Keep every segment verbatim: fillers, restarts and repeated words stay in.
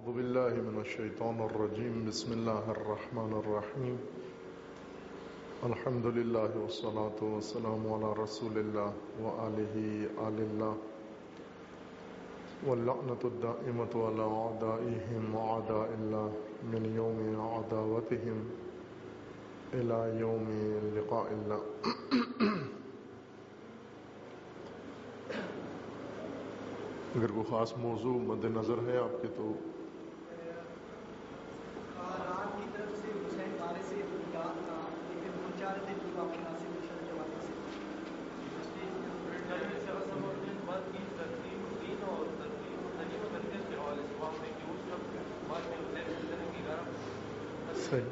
اعوذ باللہ من الشیطان الرجیم بسم اللہ الرحمن الرحیم الحمد للہ والصلاة والسلام علی رسول اللہ وآلہ آل اللہ واللعنۃ الدائمۃ علی اعدائہم واعداء اللہ من یوم عداوتہم الی یوم لقاء اللہ۔ اگر کوئی خاص موضوع مد نظر ہے آپ کے تو کی طرف سے حسین بارے سے یاد تھا لیکن وہ چاہ رہے تھے کہ آپ مناسب جواب سے صحیح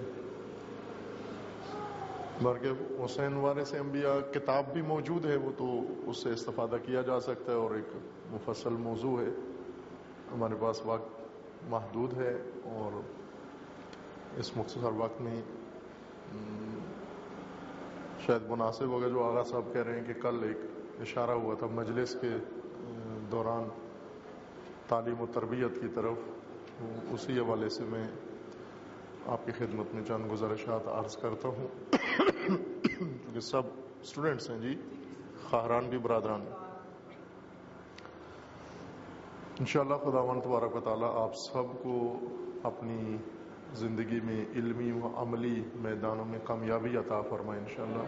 بلکہ حسین وارث انبیاء کتاب بھی موجود ہے، وہ تو اس سے استفادہ کیا جا سکتا ہے اور ایک مفصل موضوع ہے۔ ہمارے پاس وقت محدود ہے اور اس مختصر وقت میں شاید مناسب ہوگا جو آغا صاحب کہہ رہے ہیں کہ کل ایک اشارہ ہوا تھا مجلس کے دوران تعلیم و تربیت کی طرف، اسی حوالے سے میں آپ کی خدمت میں چند گزارشات عرض کرتا ہوں کیونکہ سب اسٹوڈنٹس ہیں جی، خواہران بھی برادران ہیں۔ انشاءاللہ خداوند تبارک و تعالیٰ آپ سب کو اپنی زندگی میں علمی و عملی میدانوں میں کامیابی عطا فرمائے انشاءاللہ۔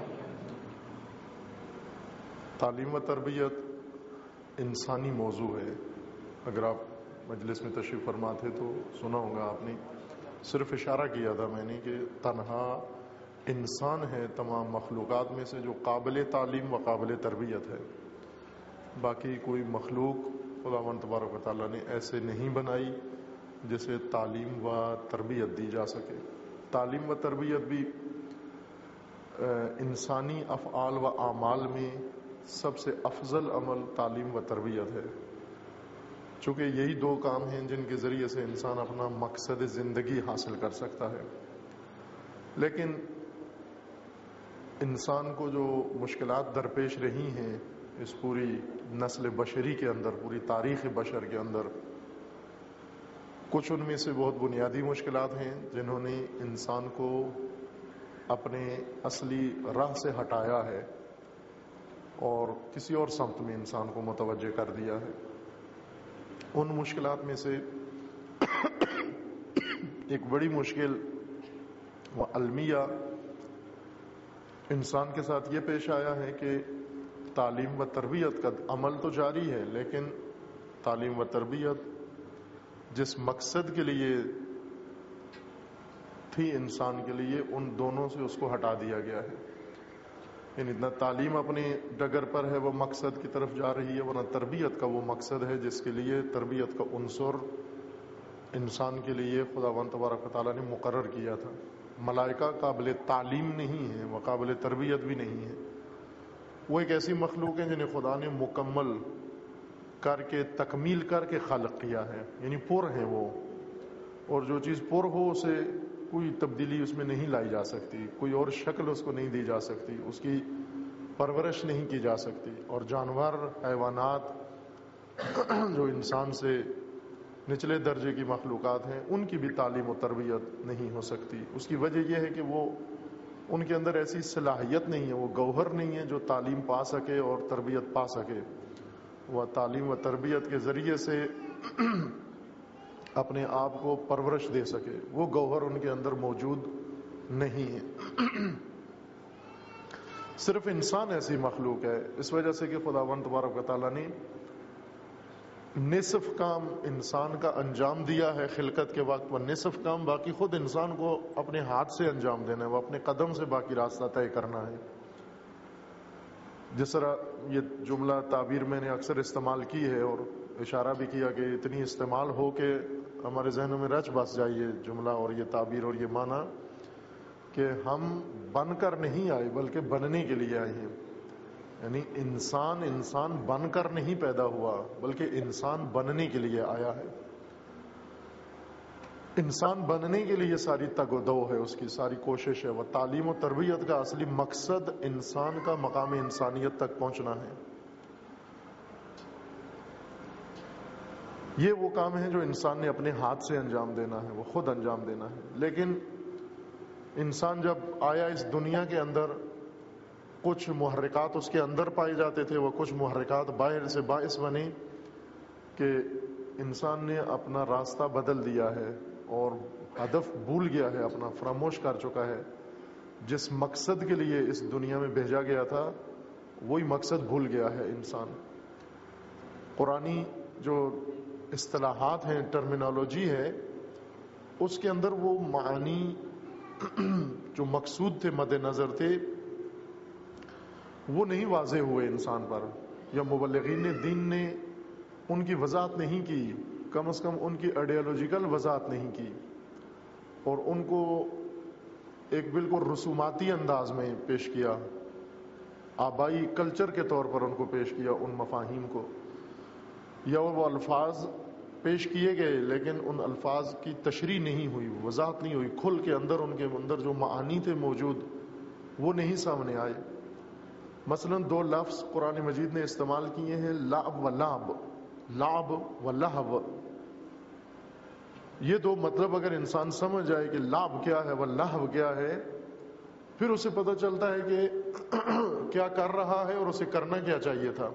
تعلیم و تربیت انسانی موضوع ہے۔ اگر آپ مجلس میں تشریف فرما تھے تو سنا ہوگا آپ نے، صرف اشارہ کیا تھا میں نے کہ تنہا انسان ہے تمام مخلوقات میں سے جو قابل تعلیم و قابل تربیت ہے، باقی کوئی مخلوق خداوند تبارک و تعالیٰ نے ایسے نہیں بنائی جسے تعلیم و تربیت دی جا سکے۔ تعلیم و تربیت بھی انسانی افعال و اعمال میں سب سے افضل عمل تعلیم و تربیت ہے، چونکہ یہی دو کام ہیں جن کے ذریعے سے انسان اپنا مقصد زندگی حاصل کر سکتا ہے۔ لیکن انسان کو جو مشکلات درپیش رہی ہیں اس پوری نسل بشری کے اندر، پوری تاریخ بشر کے اندر، کچھ ان میں سے بہت بنیادی مشکلات ہیں جنہوں نے انسان کو اپنے اصلی راہ سے ہٹایا ہے اور کسی اور سمت میں انسان کو متوجہ کر دیا ہے۔ ان مشکلات میں سے ایک بڑی مشکل و المیہ انسان کے ساتھ یہ پیش آیا ہے کہ تعلیم و تربیت کا عمل تو جاری ہے، لیکن تعلیم و تربیت جس مقصد کے لیے تھی انسان کے لیے، ان دونوں سے اس کو ہٹا دیا گیا ہے۔ یعنی نہ تعلیم اپنے ڈگر پر ہے وہ مقصد کی طرف جا رہی ہے، ورنہ تربیت کا وہ مقصد ہے جس کے لیے تربیت کا عنصر انسان کے لیے خداوند تبارک و تعالیٰ نے مقرر کیا تھا۔ ملائکہ قابل تعلیم نہیں ہیں، وہ قابل تربیت بھی نہیں ہے۔ وہ ایک ایسی مخلوق ہیں جنہیں خدا نے مکمل کر کے تکمیل کر کے خلق کیا ہے، یعنی پر ہیں وہ، اور جو چیز پر ہو اسے کوئی تبدیلی اس میں نہیں لائی جا سکتی، کوئی اور شکل اس کو نہیں دی جا سکتی، اس کی پرورش نہیں کی جا سکتی۔ اور جانور، حیوانات جو انسان سے نچلے درجے کی مخلوقات ہیں، ان کی بھی تعلیم و تربیت نہیں ہو سکتی۔ اس کی وجہ یہ ہے کہ وہ ان کے اندر ایسی صلاحیت نہیں ہے، وہ گوہر نہیں ہے جو تعلیم پا سکے اور تربیت پا سکے، وہ تعلیم و تربیت کے ذریعے سے اپنے آپ کو پرورش دے سکے، وہ گوہر ان کے اندر موجود نہیں ہے۔ صرف انسان ایسی مخلوق ہے، اس وجہ سے کہ خداوند تبارک و تعالیٰ نے نصف کام انسان کا انجام دیا ہے خلقت کے وقت، وہ نصف کام باقی خود انسان کو اپنے ہاتھ سے انجام دینا ہے، وہ اپنے قدم سے باقی راستہ طے کرنا ہے۔ جس طرح یہ جملہ تعبیر میں نے اکثر استعمال کی ہے اور اشارہ بھی کیا کہ اتنی استعمال ہو کہ ہمارے ذہنوں میں رچ بس جائے یہ جملہ اور یہ تعبیر اور یہ معنی کہ ہم بن کر نہیں آئے بلکہ بننے کے لیے آئے ہیں۔ یعنی انسان انسان بن کر نہیں پیدا ہوا بلکہ انسان بننے کے لیے آیا ہے۔ انسان بننے کے لیے ساری تگ و دو ہے، اس کی ساری کوشش ہے۔ وہ تعلیم و تربیت کا اصلی مقصد انسان کا مقام انسانیت تک پہنچنا ہے۔ یہ وہ کام ہے جو انسان نے اپنے ہاتھ سے انجام دینا ہے، وہ خود انجام دینا ہے. لیکن انسان جب آیا اس دنیا کے اندر، کچھ محرکات اس کے اندر پائے جاتے تھے، وہ کچھ محرکات باہر سے باعث بنے کہ انسان نے اپنا راستہ بدل دیا ہے اور ہدف بھول گیا ہے، اپنا فراموش کر چکا ہے. جس مقصد کے لیے اس دنیا میں بھیجا گیا تھا وہی مقصد بھول گیا ہے انسان. قرآنی جو اصطلاحات ہیں، ٹرمینالوجی ہے، اس کے اندر وہ معانی جو مقصود تھے، مد نظر تھے، وہ نہیں واضح ہوئے انسان پر، یا مبلغین دین نے ان کی وضاحت نہیں کی، کم از کم ان کی آئیڈیالوجیکل وضاحت نہیں کی، اور ان کو ایک بالکل رسوماتی انداز میں پیش کیا، آبائی کلچر کے طور پر ان کو پیش کیا ان مفاہیم کو. یا وہ الفاظ پیش کیے گئے لیکن ان الفاظ کی تشریح نہیں ہوئی، وضاحت نہیں ہوئی، کھل کے اندر ان کے اندر جو معانی تھے موجود وہ نہیں سامنے آئے. مثلا دو لفظ قرآن مجید نے استعمال کیے ہیں، لعب و لعب، لعب و لہو. یہ دو مطلب اگر انسان سمجھ جائے کہ لعب کیا ہے و لہو کیا ہے، پھر اسے پتہ چلتا ہے کہ کیا کر رہا ہے اور اسے کرنا کیا چاہیے تھا.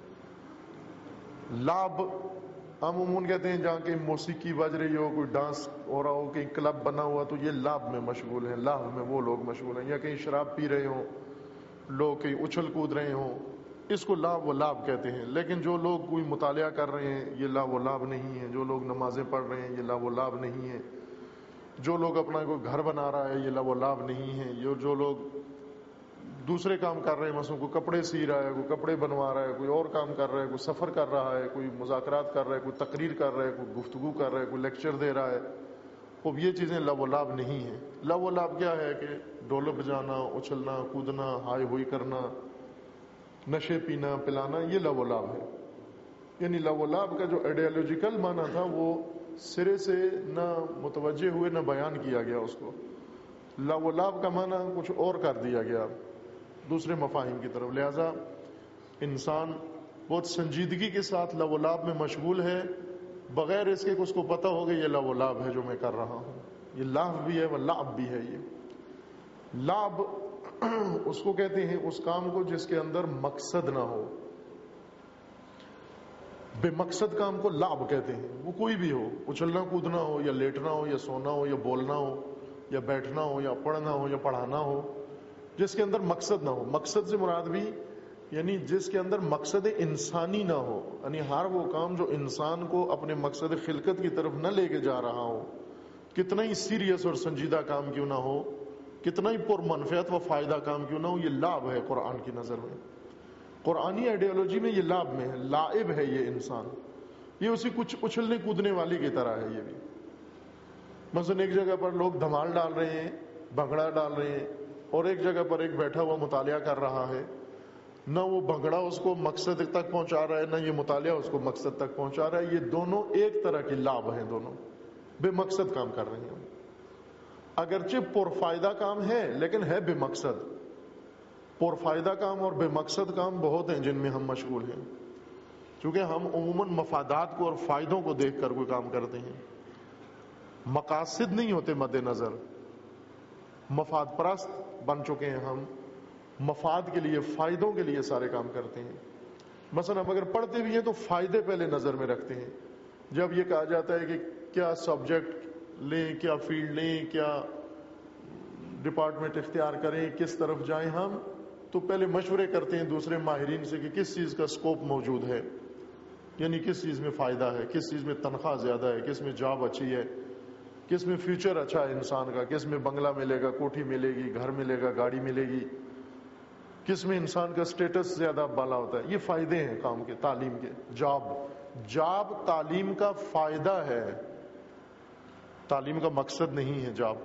لعب ہم عموماً کہتے ہیں جہاں کہیں موسیقی بج رہی ہو، کوئی ڈانس ہو رہا ہو، کہیں کلب بنا ہوا، تو یہ لعب میں مشغول ہیں، لہو میں وہ لوگ مشغول ہیں. یا کہیں شراب پی رہے ہوں لوگ، کہیں اچھل کود رہے ہوں، اس کو لعب و لعب کہتے ہیں. لیکن جو لوگ کوئی مطالعہ کر رہے ہیں یہ لعب و لعب نہیں ہے. جو لوگ نمازیں پڑھ رہے ہیں یہ لعب و لعب نہیں ہے. جو لوگ اپنا کوئی گھر بنا رہا ہے یہ لعب و لعب نہیں ہے. یہ جو لوگ دوسرے کام کر رہے ہیں، مثلا کوئی کپڑے سی رہا ہے، کوئی کپڑے بنوا رہا ہے، کوئی اور کام کر رہا ہے، کوئی سفر کر رہا ہے، کوئی مذاکرات کر رہا ہے، کوئی تقریر کر رہا ہے، کوئی گفتگو کر رہا ہے، کوئی لیکچر دے رہا ہے، اب یہ چیزیں لعب و لعب نہیں ہیں. لعب و لعب کیا ہے کہ ڈھول بجانا، اچھلنا کودنا، ہائی ہوئی کرنا، نشے پینا پلانا، یہ لعب و لعب ہے. یعنی لعب و لعب کا جو آئیڈیالوجیکل معنی تھا وہ سرے سے نہ متوجہ ہوئے نہ بیان کیا گیا اس کو. لعب و لعب کا معنی کچھ اور کر دیا گیا دوسرے مفاہیم کی طرف. لہذا انسان بہت سنجیدگی کے ساتھ لعب و لعب میں مشغول ہے، بغیر اس کے کہ اس کو پتہ ہوگا یہ لعب و لعب ہے جو میں کر رہا ہوں. یہ لعب بھی ہے و لعب بھی ہے. یہ لعب اس کو کہتے ہیں اس کام کو جس کے اندر مقصد نہ ہو. بے مقصد کام کو لعب کہتے ہیں. وہ کوئی بھی ہو، اچھلنا کودنا ہو، یا لیٹنا ہو، یا سونا ہو، یا بولنا ہو، یا بیٹھنا ہو، یا پڑھنا ہو، یا پڑھانا ہو، جس کے اندر مقصد نہ ہو. مقصد سے مراد بھی یعنی جس کے اندر مقصد انسانی نہ ہو، یعنی ہر وہ کام جو انسان کو اپنے مقصد خلقت کی طرف نہ لے کے جا رہا ہو، کتنا ہی سیریس اور سنجیدہ کام کیوں نہ ہو، کتنا ہی پر منفعت و فائدہ کام کیوں نہ ہو، یہ لعب ہے قرآن کی نظر میں. قرآنی آئیڈیالوجی میں یہ لعب میں ہے، لائب ہے یہ انسان. یہ اسی کچھ اچھلنے کودنے والی کی طرح ہے. یہ بھی مثلا ایک جگہ پر لوگ دھمال ڈال رہے ہیں، بھنگڑا ڈال رہے ہیں، اور ایک جگہ پر ایک بیٹھا ہوا مطالعہ کر رہا ہے. نہ وہ بھنگڑا اس کو مقصد تک پہنچا رہا ہے، نہ یہ مطالعہ اس کو مقصد تک پہنچا رہا ہے. یہ دونوں ایک طرح کی لعب ہیں، دونوں بے مقصد کام کر رہے ہیں. اگرچہ پرفائدہ کام ہے لیکن ہے بے مقصد. پرفائدہ کام اور بے مقصد کام بہت ہیں جن میں ہم مشغول ہیں، چونکہ ہم عموماً مفادات کو اور فائدوں کو دیکھ کر کوئی کام کرتے ہیں. مقاصد نہیں ہوتے مد نظر. مفاد پرست بن چکے ہیں ہم، مفاد کے لیے، فائدوں کے لیے سارے کام کرتے ہیں. مثلا ہم اگر پڑھتے بھی ہیں تو فائدے پہلے نظر میں رکھتے ہیں. جب یہ کہا جاتا ہے کہ کیا سبجیکٹ لیں، کیا فیلڈ لیں، کیا ڈپارٹمنٹ اختیار کریں، کس طرف جائیں، ہم تو پہلے مشورے کرتے ہیں دوسرے ماہرین سے کہ کس چیز کا سکوپ موجود ہے، یعنی کس چیز میں فائدہ ہے، کس چیز میں تنخواہ زیادہ ہے، کس میں جاب اچھی ہے، کس میں فیوچر اچھا ہے انسان کا، کس میں بنگلہ ملے گا، کوٹھی ملے گی، گھر ملے گا، گاڑی ملے گی، کس میں انسان کا سٹیٹس زیادہ بالا ہوتا ہے. یہ فائدے ہیں کام کے، تعلیم کے. جاب جاب تعلیم کا فائدہ ہے، تعلیم کا مقصد نہیں ہے. جاب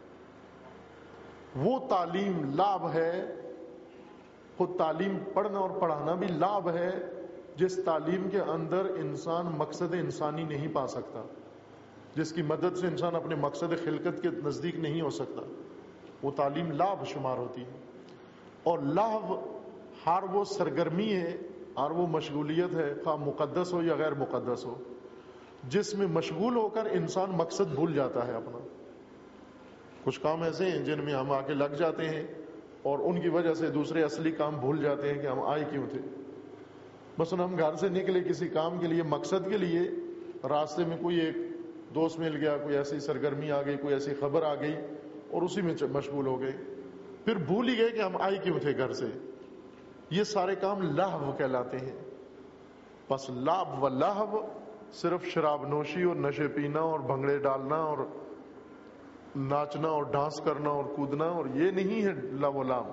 وہ تعلیم لعب ہے. خود تعلیم پڑھنا اور پڑھانا بھی لعب ہے، جس تعلیم کے اندر انسان مقصد انسانی نہیں پا سکتا، جس کی مدد سے انسان اپنے مقصد خلقت کے نزدیک نہیں ہو سکتا، وہ تعلیم لعب شمار ہوتی ہے. اور لہو ہر وہ سرگرمی ہے، ہر وہ مشغولیت ہے، خواہ مقدس ہو یا غیر مقدس ہو. جس میں مشغول ہو کر انسان مقصد بھول جاتا ہے اپنا. کچھ کام ایسے ہیں جن میں ہم آ کے لگ جاتے ہیں اور ان کی وجہ سے دوسرے اصلی کام بھول جاتے ہیں کہ ہم آئے کیوں تھے. مثلا ہم گھر سے نکلے کسی کام کے لیے, مقصد کے لیے, راستے میں کوئی ایک دوست مل گیا, کوئی ایسی سرگرمی آ گئی, کوئی ایسی خبر آ گئی اور اسی میں مشغول ہو گئے, پھر بھول ہی گئے کہ ہم آئے کیوں تھے گھر سے. یہ سارے کام لہو کہلاتے ہیں. بس لعب و لہو صرف شراب نوشی اور نشے پینا اور بھنگڑے ڈالنا اور ناچنا اور ڈانس کرنا اور کودنا, اور یہ نہیں ہے لہو و لعب.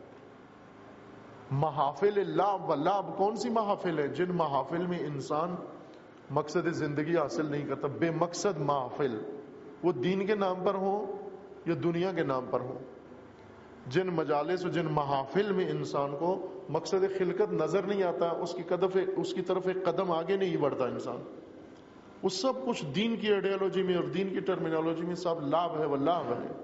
محافل لعب و لعب کون سی محافل ہے؟ جن محافل میں انسان مقصد زندگی حاصل نہیں کرتا. بے مقصد محافل, وہ دین کے نام پر ہوں یا دنیا کے نام پر ہوں. جن مجالس و جن محافل میں انسان کو مقصد خلقت نظر نہیں آتا, اس کی قدم اس کی طرف ایک قدم آگے نہیں بڑھتا انسان. وہ سب کچھ دین کی آئیڈیالوجی میں اور دین کی ٹرمینالوجی میں سب لعب ہے و لہو ہے.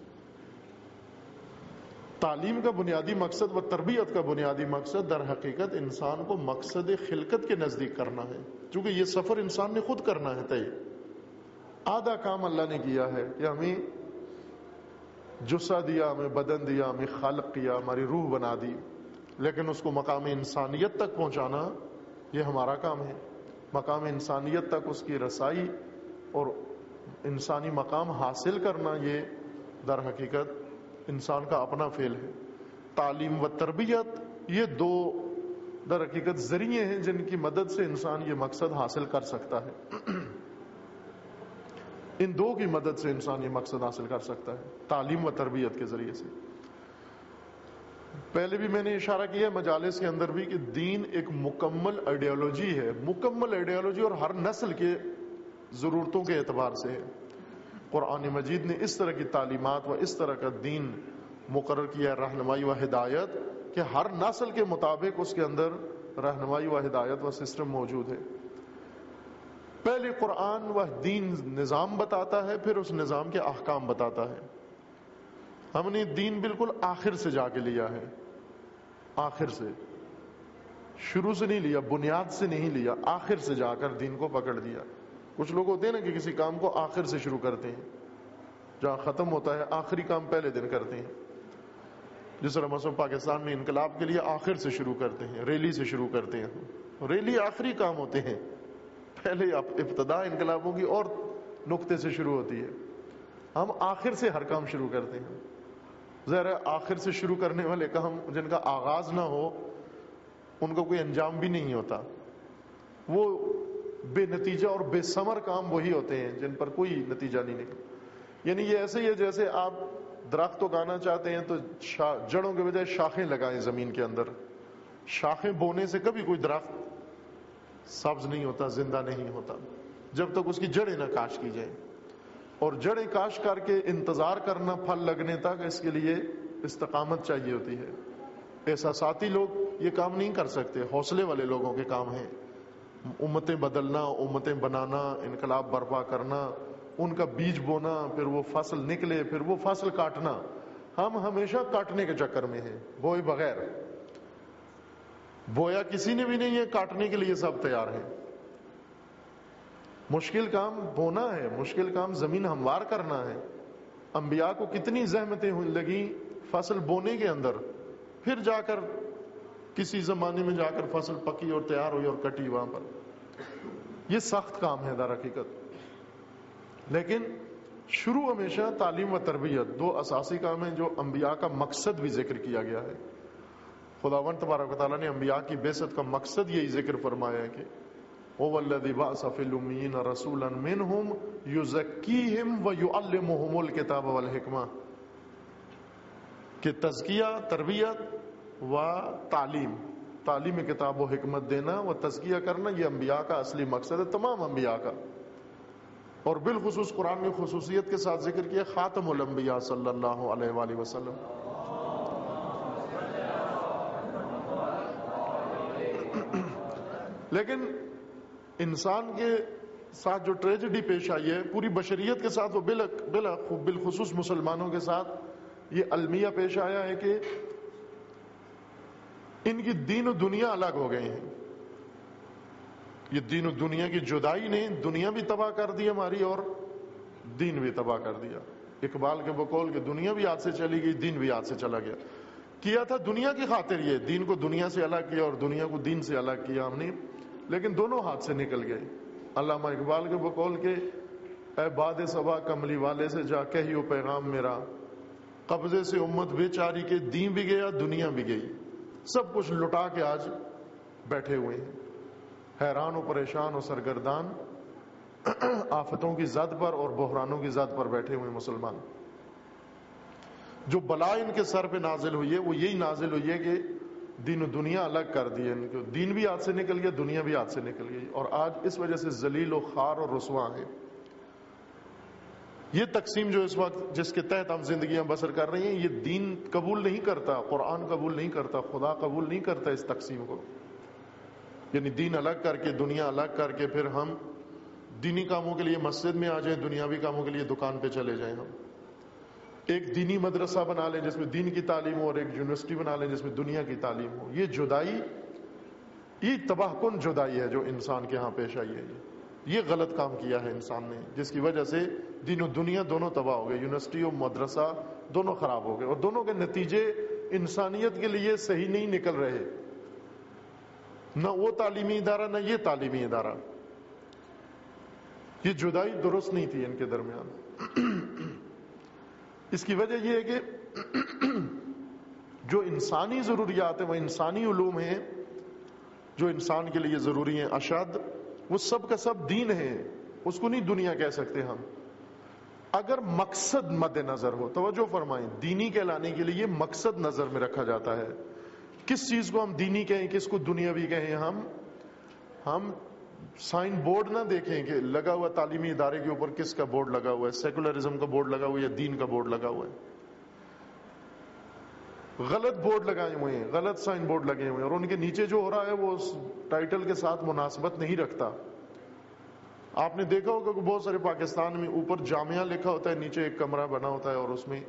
تعلیم کا بنیادی مقصد و تربیت کا بنیادی مقصد در حقیقت انسان کو مقصد خلقت کے نزدیک کرنا ہے, کیونکہ یہ سفر انسان نے خود کرنا ہے. طے آدھا کام اللہ نے کیا ہے کہ ہمیں جسہ دیا, ہمیں بدن دیا, ہمیں خلق کیا, ہماری روح بنا دی, لیکن اس کو مقام انسانیت تک پہنچانا یہ ہمارا کام ہے. مقام انسانیت تک اس کی رسائی اور انسانی مقام حاصل کرنا یہ در حقیقت انسان کا اپنا فعل ہے. تعلیم و تربیت یہ دو در حقیقت ذریعے ہیں جن کی مدد سے انسان یہ مقصد حاصل کر سکتا ہے. ان دو کی مدد سے انسان یہ مقصد حاصل کر سکتا ہے, تعلیم و تربیت کے ذریعے سے. پہلے بھی میں نے اشارہ کیا مجالس کے اندر بھی کہ دین ایک مکمل آئیڈیالوجی ہے, مکمل آئیڈیالوجی, اور ہر نسل کے ضرورتوں کے اعتبار سے ہے. قرآن مجید نے اس طرح کی تعلیمات و اس طرح کا دین مقرر کیا ہے, رہنمائی و ہدایت, کہ ہر نسل کے مطابق اس کے اندر رہنمائی و ہدایت و سسٹم موجود ہے. پہلے قرآن و دین نظام بتاتا ہے, پھر اس نظام کے احکام بتاتا ہے. ہم نے دین بالکل آخر سے جا کے لیا ہے, آخر سے, شروع سے نہیں لیا, بنیاد سے نہیں لیا, آخر سے جا کر دین کو پکڑ دیا. کچھ لوگ ہوتے ہیں نا کہ کسی کام کو آخر سے شروع کرتے ہیں, جہاں ختم ہوتا ہے آخری کام پہلے دن کرتے ہیں. جس طرح مثلا پاکستان میں انقلاب کے لیے آخر سے شروع کرتے ہیں, ریلی سے شروع کرتے ہیں. ریلی آخری کام ہوتے ہیں, پہلے ابتدا انقلابوں کی اور نقطے سے شروع ہوتی ہے. ہم آخر سے ہر کام شروع کرتے ہیں. ظاہر ہے آخر سے شروع کرنے والے کام جن کا آغاز نہ ہو ان کا کوئی انجام بھی نہیں ہوتا. وہ بے نتیجہ اور بے ثمر کام وہی ہوتے ہیں جن پر کوئی نتیجہ نہیں نکلتا. یعنی یہ ایسے ہی ہے جیسے آپ درخت اگانا چاہتے ہیں تو جڑوں کے بجائے شاخیں لگائیں زمین کے اندر. شاخیں بونے سے کبھی کوئی درخت سبز نہیں ہوتا, زندہ نہیں ہوتا, جب تک اس کی جڑیں نہ کاش کی جائیں. اور جڑیں کاش کر کے انتظار کرنا پھل لگنے تک, اس کے لیے استقامت چاہیے ہوتی ہے. احساساتی لوگ یہ کام نہیں کر سکتے, حوصلے والے لوگوں کے کام ہیں. امتیں بدلنا, امتیں بنانا, انقلاب برپا کرنا, ان کا بیج بونا, پھر وہ فصل نکلے, پھر وہ فصل کاٹنا. ہم ہمیشہ کاٹنے کے چکر میں ہیں, بوئے بغیر. بویا کسی نے بھی نہیں ہے, کاٹنے کے لیے سب تیار ہیں. مشکل کام بونا ہے, مشکل کام زمین ہموار کرنا ہے. انبیاء کو کتنی زحمتیں لگی فصل بونے کے اندر, پھر جا کر کسی زمانے میں جا کر فصل پکی اور تیار ہوئی اور کٹی وہاں پر. یہ سخت کام ہے در حقیقت. لیکن شروع ہمیشہ تعلیم و تربیت, دو اساسی کام ہیں جو انبیاء کا مقصد بھی ذکر کیا گیا ہے. خداوند تبارک و تعالیٰ نے انبیاء کی بعثت کا مقصد یہی ذکر فرمایا ہے کہ هو الذی بعث فی الامیین رسولا منہم یزکیہم ویعلمہم الکتاب والحکمہ, کہ تزکیہ, تربیت و تعلیم, تعلیم کتاب و حکمت دینا و تزکیہ کرنا, یہ انبیاء کا اصلی مقصد ہے, تمام انبیاء کا. اور بالخصوص قرآن نے خصوصیت کے ساتھ ذکر کیا خاتم الانبیاء صلی اللہ علیہ وآلہ وسلم. لیکن انسان کے ساتھ جو ٹریجڈی پیش آئی ہے, پوری بشریت کے ساتھ, وہ بالخصوص مسلمانوں کے ساتھ یہ المیہ پیش آیا ہے کہ ان کی دین و دنیا الگ ہو گئے ہیں. یہ دین و دنیا کی جدائی نے دنیا بھی تباہ کر دی ہماری اور دین بھی تباہ کر دیا. اقبال کے بقول کہ دنیا بھی ہاتھ سے چلی گئی, دین بھی ہاتھ سے چلا گیا. کیا تھا دنیا کی خاطر, یہ دین کو دنیا سے الگ کیا اور دنیا کو دین سے الگ کیا ہم نے, لیکن دونوں ہاتھ سے نکل گئے. علامہ اقبال کے بقول کے اے باد صبا کملی والے سے جا کہیو پیغام میرا, قبضے سے امت بیچاری کے دین بھی گیا دنیا بھی گئی. سب کچھ لٹا کے آج بیٹھے ہوئے ہیں, حیران و پریشان و سرگردان, آفتوں کی زد پر اور بحرانوں کی زد پر بیٹھے ہوئے مسلمان. جو بلا ان کے سر پہ نازل ہوئی ہے وہ یہی نازل ہوئی ہے کہ دین و دنیا الگ کر دی ہے ان کو. دین بھی ہاتھ سے نکل گیا, دنیا بھی ہاتھ سے نکل گئی, اور آج اس وجہ سے ذلیل و خوار اور رسوا ہیں. یہ تقسیم جو اس وقت جس کے تحت ہم زندگیاں بسر کر رہی ہیں, یہ دین قبول نہیں کرتا, قرآن قبول نہیں کرتا, خدا قبول نہیں کرتا اس تقسیم کو. یعنی دین الگ کر کے دنیا الگ کر کے پھر ہم دینی کاموں کے لیے مسجد میں آ جائیں, دنیاوی کاموں کے لیے دکان پہ چلے جائیں. ہم ایک دینی مدرسہ بنا لیں جس میں دین کی تعلیم ہو, اور ایک یونیورسٹی بنا لیں جس میں دنیا کی تعلیم ہو. یہ جدائی, یہ تباہ کن جدائی ہے جو انسان کے ہاں پیش آئی ہے. یہ غلط کام کیا ہے انسان نے, جس کی وجہ سے دین و دنیا دونوں تباہ ہو گئے, یونیورسٹی اور مدرسہ دونوں خراب ہو گئے, اور دونوں کے نتیجے انسانیت کے لیے صحیح نہیں نکل رہے. نہ وہ تعلیمی ادارہ نہ یہ تعلیمی ادارہ. یہ جدائی درست نہیں تھی ان کے درمیان. اس کی وجہ یہ ہے کہ جو انسانی ضروریات ہیں, وہ انسانی علوم ہیں جو انسان کے لیے ضروری ہیں اشد, وہ سب کا سب دین ہے, اس کو نہیں دنیا کہہ سکتے ہم. اگر مقصد مد نظر ہو, توجہ فرمائیں, دینی کہلانے کے لیے مقصد نظر میں رکھا جاتا ہے. کس چیز کو ہم دینی کہیں, کس کو دنیاوی کہیں. ہم ہم سائن بورڈ نہ دیکھیں کہ لگا ہوا تعلیمی ادارے کے اوپر کس کا بورڈ لگا ہوا ہے, سیکولرزم کا بورڈ لگا ہوا ہے یا دین کا بورڈ لگا ہوا ہے. غلط بورڈ لگائے ہوئے ہیں, غلط سائن بورڈ لگے ہوئے ہیں, اور ان کے نیچے جو ہو رہا ہے وہ اس ٹائٹل کے ساتھ مناسبت نہیں رکھتا. آپ نے دیکھا ہوگا کہ بہت سارے پاکستان میں اوپر جامعہ لکھا ہوتا ہے, نیچے ایک کمرہ بنا ہوتا ہے اور اس میں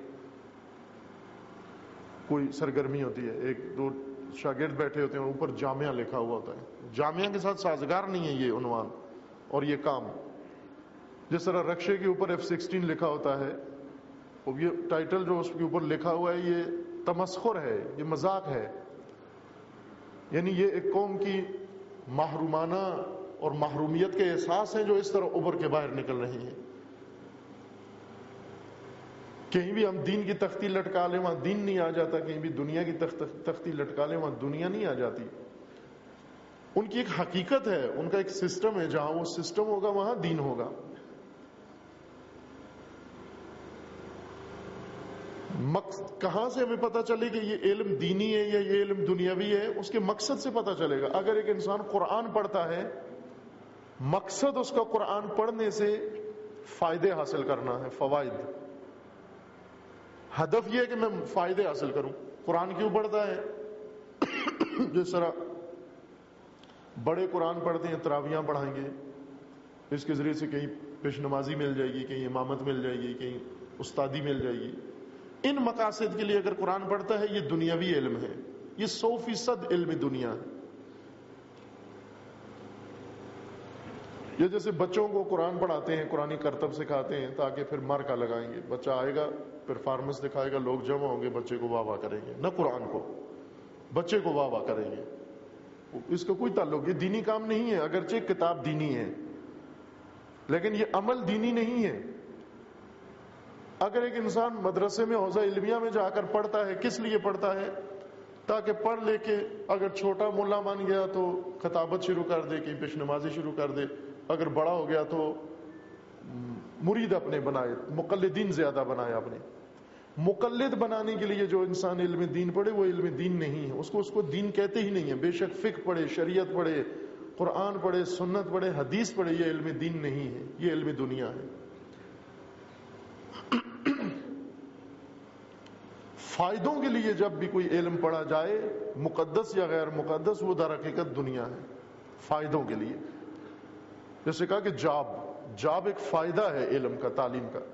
کوئی سرگرمی ہوتی ہے, ایک دو شاگرد بیٹھے ہوتے ہیں اور اوپر جامعہ لکھا ہوا ہوتا ہے. جامعہ کے ساتھ سازگار نہیں ہے یہ عنوان اور یہ کام. جس طرح رکشے کے اوپر ایف سکسٹین لکھا ہوتا ہے, اور یہ ٹائٹل جو اس کے اوپر لکھا ہوا ہے یہ تمسخر ہے, یہ مذاق ہے. یعنی یہ ایک قوم کی محرومانہ اور محرومیت کے احساس ہیں جو اس طرح ابھر کے باہر نکل رہی ہیں. کہیں بھی ہم دین کی تختی لٹکا لیں وہاں دین نہیں آ جاتا, کہیں بھی دنیا کی تختی لٹکا لیں وہاں دنیا نہیں آ جاتی. ان کی ایک حقیقت ہے, ان کا ایک سسٹم ہے, جہاں وہ سسٹم ہوگا وہاں دین ہوگا. کہاں سے ہمیں پتہ چلے کہ یہ علم دینی ہے یا یہ علم دنیاوی ہے؟ اس کے مقصد سے پتہ چلے گا. اگر ایک انسان قرآن پڑھتا ہے, مقصد اس کا قرآن پڑھنے سے فائدے حاصل کرنا ہے, فوائد, ہدف یہ ہے کہ میں فائدے حاصل کروں. قرآن کیوں پڑھتا ہے؟ جس طرح بڑے قرآن پڑھتے ہیں, تراویحاں پڑھائیں گے, اس کے ذریعے سے کہیں پیش نمازی مل جائے گی, کہیں امامت مل جائے گی, کہیں استادی مل جائے گی. ان مقاصد کے لیے اگر قرآن پڑھتا ہے, یہ دنیاوی علم ہے, یہ سو فیصد علم دنیا ہے. یہ جیسے بچوں کو قرآن پڑھاتے ہیں, قرآنی کرتب سکھاتے ہیں تاکہ پھر مارکا لگائیں گے, بچہ آئے گا پرفارمنس دکھائے گا, لوگ جمع ہوں گے, بچے کو واہ واہ کریں گے. نہ قرآن کو, بچے کو واہ واہ کریں گے. اس کا کوئی تعلق, یہ دینی کام نہیں ہے. اگرچہ کتاب دینی ہے لیکن یہ عمل دینی نہیں ہے. اگر ایک انسان مدرسے میں حوزہ علمیہ میں جا کر پڑھتا ہے, کس لیے پڑھتا ہے؟ تاکہ پڑھ لے کے اگر چھوٹا ملا مان گیا تو خطابت شروع کر دے, کہیں پیش نمازی شروع کر دے, اگر بڑا ہو گیا تو مرید اپنے بنائے, مقلدین زیادہ بنائے اپنے. مقلد بنانے کے لیے جو انسان علم دین پڑھے وہ علم دین نہیں ہے, اس کو اس کو دین کہتے ہی نہیں ہے. بے شک فقہ پڑھے, شریعت پڑھے, قرآن پڑھے, سنت پڑھے, حدیث پڑھے, یہ علم دین نہیں ہے, یہ علم دنیا ہے. فائدوں کے لیے جب بھی کوئی علم پڑھا جائے, مقدس یا غیر مقدس, وہ در حقیقت دنیا ہے. فائدوں کے لیے, جیسے کہا کہ جاب جاب ایک فائدہ ہے علم کا, تعلیم کا.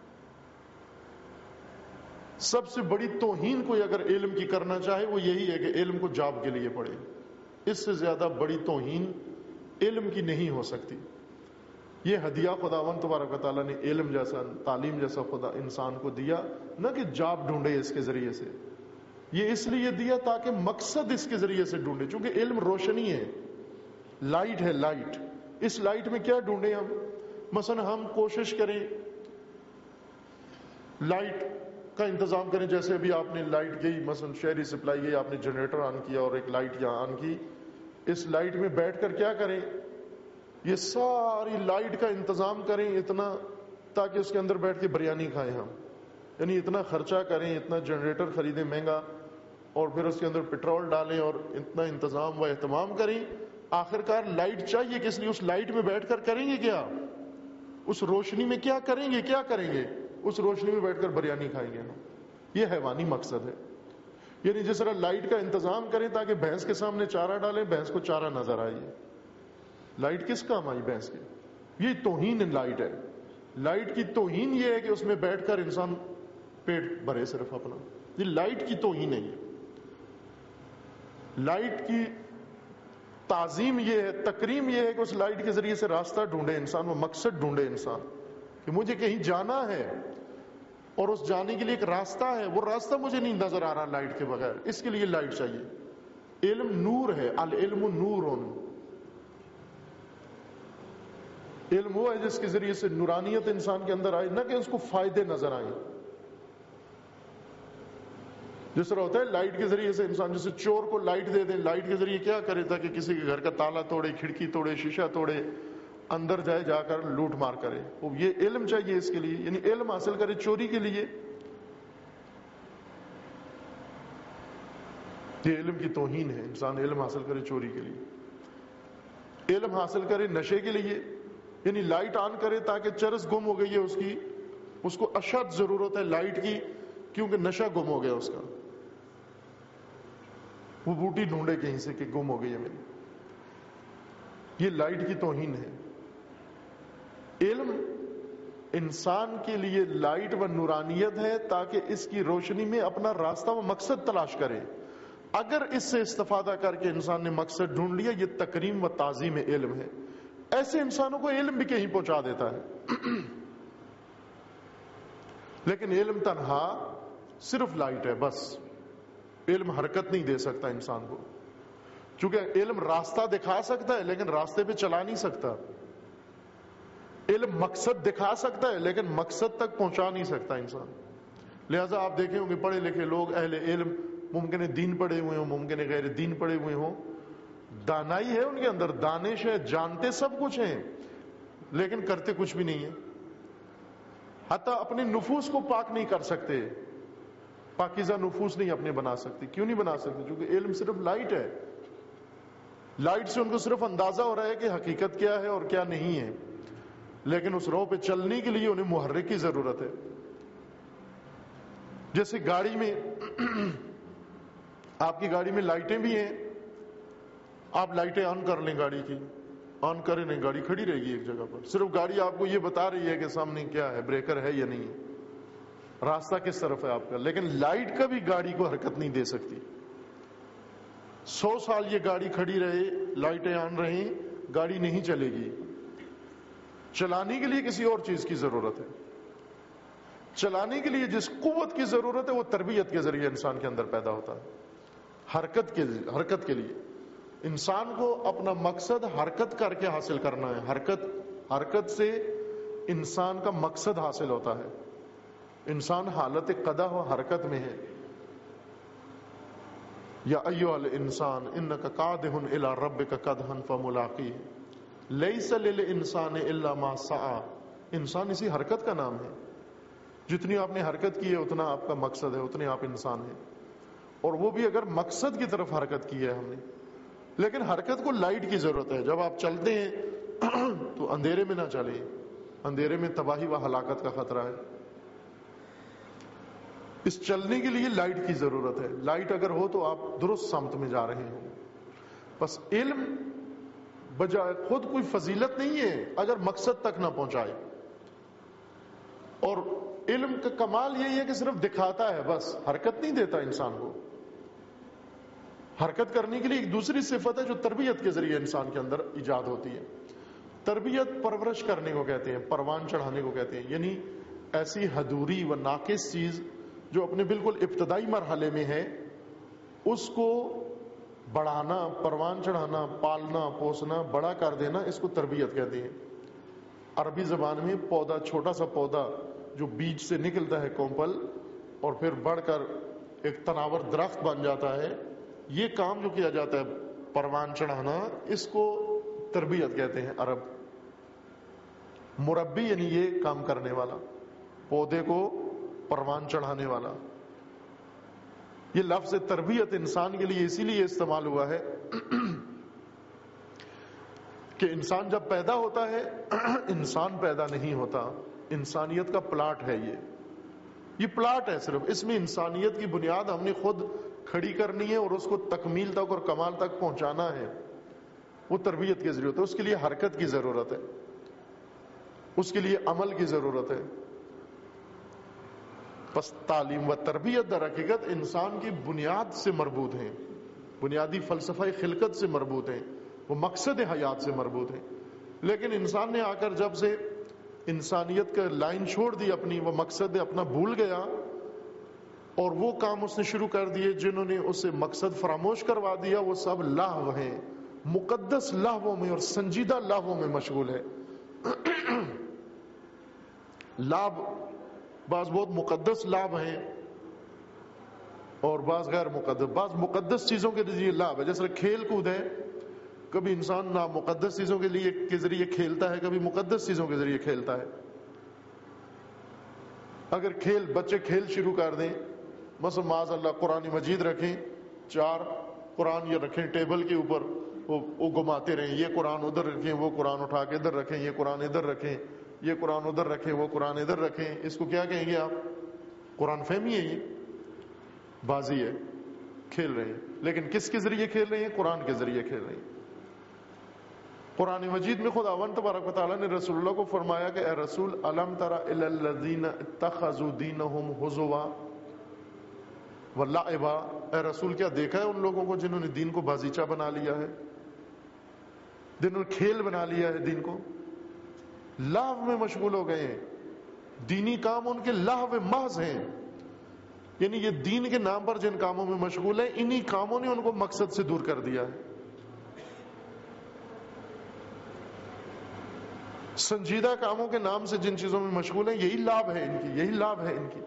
سب سے بڑی توہین کوئی اگر علم کی کرنا چاہے وہ یہی ہے کہ علم کو جاب کے لیے پڑھے. اس سے زیادہ بڑی توہین علم کی نہیں ہو سکتی. یہ ہدیہ خداوند تبارک و تعالیٰ نے علم جیسا، تعلیم جیسا خدا انسان کو دیا، نہ کہ جاب ڈھونڈے اس کے ذریعے سے. یہ اس لیے دیا تاکہ مقصد اس کے ذریعے سے ڈھونڈے، چونکہ علم روشنی ہے، لائٹ ہے. لائٹ، اس لائٹ میں کیا ڈھونڈیں ہم؟ مثلا ہم کوشش کریں لائٹ کا انتظام کریں. جیسے ابھی آپ نے لائٹ گئی، مثلا شہری سپلائی گئی، آپ نے جنریٹر آن کیا اور ایک لائٹ یہاں آن کی. اس لائٹ میں بیٹھ کر کیا کریں؟ یہ ساری لائٹ کا انتظام کریں اتنا تاکہ اس کے اندر بیٹھ کے بریانی کھائیں ہم. یعنی اتنا خرچہ کریں، اتنا جنریٹر خریدیں مہنگا، اور پھر اس کے اندر پٹرول ڈالیں اور اتنا انتظام و اہتمام کریں. آخرکار لائٹ چاہیے کس لیے؟ اس لائٹ میں بیٹھ کر کریں گے کیا؟ اس روشنی میں کیا کریں گے؟ کیا کریں گے؟ اس روشنی میں بیٹھ کر بریانی کھائیں گے ہم. یہ حیوانی مقصد ہے. یعنی جس طرح لائٹ کا انتظام کریں تاکہ بھینس کے سامنے چارہ ڈالیں، بھینس کو چارہ نظر آئے. لائٹ کس کام آئی بھینس کے؟ یہ توہین لائٹ ہے. لائٹ کی توہین یہ ہے کہ اس میں بیٹھ کر انسان پیٹ بھرے صرف اپنا. یہ لائٹ کی توہین ہے. یہ لائٹ کی تعظیم یہ ہے، تکریم یہ ہے کہ اس لائٹ کے ذریعے سے راستہ ڈھونڈے انسان، وہ مقصد ڈھونڈے انسان کہ مجھے کہیں جانا ہے اور اس جانے کے لیے ایک راستہ ہے. وہ راستہ مجھے نہیں نظر آ رہا لائٹ کے بغیر، اس کے لیے لائٹ چاہیے. علم نور ہے، العلم نور. علم وہ ہے جس کے ذریعے سے نورانیت انسان کے اندر آئے، نہ کہ اس کو فائدے نظر آئیں. جس طرح ہوتا ہے لائٹ کے ذریعے سے انسان، جیسے چور کو لائٹ دے دیں، لائٹ کے ذریعے کیا کرے تاکہ کسی کے گھر کا تالا توڑے، کھڑکی توڑے، شیشہ توڑے، اندر جائے، جا کر لوٹ مار کرے. یہ علم چاہیے اس کے لیے، یعنی علم حاصل کرے چوری کے لیے. یہ علم کی توہین ہے، انسان علم حاصل کرے چوری کے لیے. علم حاصل کرے نشے کے لیے، یعنی لائٹ آن کرے تاکہ چرس گم ہو گئی ہے اس کی، اس کو اشد ضرورت ہے لائٹ کی کیونکہ نشہ گم ہو گیا اس کا. وہ بوٹی ڈھونڈے کہیں سے کہ گم ہو گئی ہے میری. یہ لائٹ کی توہین ہے. علم انسان کے لیے لائٹ و نورانیت ہے تاکہ اس کی روشنی میں اپنا راستہ و مقصد تلاش کرے. اگر اس سے استفادہ کر کے انسان نے مقصد ڈھونڈ لیا، یہ تکریم و تعظیم علم ہے. ایسے انسانوں کو علم بھی کہیں پہنچا دیتا ہے. لیکن علم تنہا صرف لائٹ ہے بس. علم حرکت نہیں دے سکتا انسان کو، چونکہ علم راستہ دکھا سکتا ہے لیکن راستے پہ چلا نہیں سکتا. علم مقصد دکھا سکتا ہے لیکن مقصد تک پہنچا نہیں سکتا انسان. لہذا آپ دیکھیں ہوں گے پڑھے لکھے لوگ، اہل علم، ممکن ہے دین پڑھے ہوئے ہوں، ممکن ہے غیر دین پڑھے ہوئے ہوں، دانائی ہے ان کے اندر، دانش ہے، جانتے سب کچھ ہیں لیکن کرتے کچھ بھی نہیں ہے. حتیٰ اپنے نفوس کو پاک نہیں کر سکتے، پاکیزہ نفوس نہیں اپنے بنا سکتے. کیوں نہیں بنا سکتے؟ کیونکہ علم صرف لائٹ ہے. لائٹ سے ان کو صرف اندازہ ہو رہا ہے کہ حقیقت کیا ہے اور کیا نہیں ہے، لیکن اس راہ پہ چلنے کے لیے انہیں محرک کی ضرورت ہے. جیسے گاڑی میں آپ کی گاڑی میں لائٹیں بھی ہیں، آپ لائٹیں آن کر لیں، گاڑی کی آن کریں نہیں، گاڑی کھڑی رہے گی ایک جگہ پر. صرف گاڑی آپ کو یہ بتا رہی ہے کہ سامنے کیا ہے، بریکر ہے یا نہیں ہے، راستہ کس طرف ہے آپ کا. لیکن لائٹ کا بھی گاڑی کو حرکت نہیں دے سکتی. سو سال یہ گاڑی کھڑی رہے، لائٹیں آن رہیں، گاڑی نہیں چلے گی. چلانے کے لیے کسی اور چیز کی ضرورت ہے. چلانے کے لیے جس قوت کی ضرورت ہے وہ تربیت کے ذریعے انسان کے اندر پیدا ہوتا ہے. حرکت کے حرکت کے لیے انسان کو اپنا مقصد حرکت کر کے حاصل کرنا ہے. حرکت حرکت سے انسان کا مقصد حاصل ہوتا ہے. انسان حالت قدح و حرکت میں ہے. یا ایھا الانسان انک قادح الی ربک قدحا فملاقیہ لیس للانسان الا ما سعی. انسان اسی حرکت کا نام ہے. جتنی آپ نے حرکت کی ہے اتنا آپ کا مقصد ہے، اتنے آپ انسان ہیں. اور وہ بھی اگر مقصد کی طرف حرکت کی ہے ہم نے. لیکن حرکت کو لائٹ کی ضرورت ہے. جب آپ چلتے ہیں تو اندھیرے میں نہ چلیں، اندھیرے میں تباہی و ہلاکت کا خطرہ ہے. اس چلنے کے لیے لائٹ کی ضرورت ہے. لائٹ اگر ہو تو آپ درست سمت میں جا رہے ہوں. بس علم بجائے خود کوئی فضیلت نہیں ہے اگر مقصد تک نہ پہنچائے. اور علم کا کمال یہی ہے کہ صرف دکھاتا ہے بس، حرکت نہیں دیتا انسان کو. حرکت کرنے کے لیے ایک دوسری صفت ہے جو تربیت کے ذریعے انسان کے اندر ایجاد ہوتی ہے. تربیت پرورش کرنے کو کہتے ہیں, پروان چڑھانے کو کہتے ہیں. یعنی ایسی حدوری و ناقص چیز جو اپنے بالکل ابتدائی مرحلے میں ہے, اس کو بڑھانا, پروان چڑھانا, پالنا پوسنا, بڑا کر دینا, اس کو تربیت کہتے ہیں. عربی زبان میں پودا, چھوٹا سا پودا جو بیج سے نکلتا ہے کومپل, اور پھر بڑھ کر ایک تناور درخت بن جاتا ہے, یہ کام جو کیا جاتا ہے پروان چڑھانا, اس کو تربیت کہتے ہیں عرب. مربی یعنی یہ کام کرنے والا, پودے کو پروان چڑھانے والا. یہ لفظ تربیت انسان کے لیے اسی لیے استعمال ہوا ہے کہ انسان جب پیدا ہوتا ہے انسان پیدا نہیں ہوتا, انسانیت کا پلاٹ ہے. یہ یہ پلاٹ ہے صرف, اس میں انسانیت کی بنیاد ہم نے خود کھڑی کرنی ہے اور اس کو تکمیل تک اور کمال تک پہنچانا ہے. وہ تربیت کی ضرورت ہے, اس کے لیے حرکت کی ضرورت ہے, اس کے لیے عمل کی ضرورت ہے. بس تعلیم و تربیت در حقیقت انسان کی بنیاد سے مربوط ہیں, بنیادی فلسفہ خلقت سے مربوط ہیں, وہ مقصد حیات سے مربوط ہیں. لیکن انسان نے آ کر جب سے انسانیت کا لائن چھوڑ دی اپنی, وہ مقصد اپنا بھول گیا, اور وہ کام اس نے شروع کر دیے جنہوں نے اسے مقصد فراموش کروا دیا, وہ سب لاہو ہیں, مقدس لاہووں میں اور سنجیدہ لاہووں میں مشغول ہے. لاب بعض بہت مقدس لاب ہیں اور بعض غیر مقدس. بعض مقدس چیزوں کے ذریعے لاب ہے, جیسے کھیل کود ہے, کبھی انسان نہ مقدس چیزوں کے لیے کے ذریعے کھیلتا ہے, کبھی مقدس چیزوں کے ذریعے کھیلتا ہے. اگر کھیل بچے کھیل شروع کر دیں, مثلا معاذ اللہ قرآن مجید رکھیں, چار قرآن یہ رکھیں ٹیبل کے اوپر, وہ, وہ گھماتے رہیں, یہ قرآن ادھر رکھیں, وہ قرآن اٹھا کے ادھر رکھیں, یہ قرآن ادھر رکھیں, یہ قرآن ادھر رکھیں, وہ قرآن ادھر رکھیں, اس کو کیا کہیں گے آپ؟ قرآن فہمی ہے, یہ بازی ہے, کھیل رہے ہیں. لیکن کس کے ذریعے کھیل رہے ہیں؟ قرآن کے ذریعے کھیل رہے ہیں. قرآن مجید میں خداوند تبارک و تعالیٰ نے رسول اللہ کو فرمایا کہ اے رسول, الم تر الی الذین اتخذوا دینہم ہزوا ولعبا, اے رسول کیا دیکھا ہے ان لوگوں کو جنہوں نے دین کو بازیچہ بنا لیا ہے, جنہوں نے کھیل بنا لیا ہے, دین کو لاہو میں مشغول ہو گئے ہیں, دینی کام ان کے لاہو محض ہیں. یعنی یہ دین کے نام پر جن کاموں میں مشغول ہیں, انہی کاموں نے ان کو مقصد سے دور کر دیا ہے. سنجیدہ کاموں کے نام سے جن چیزوں میں مشغول ہیں, یہی لابھ ہے ان کی, یہی لابھ ہے ان کی.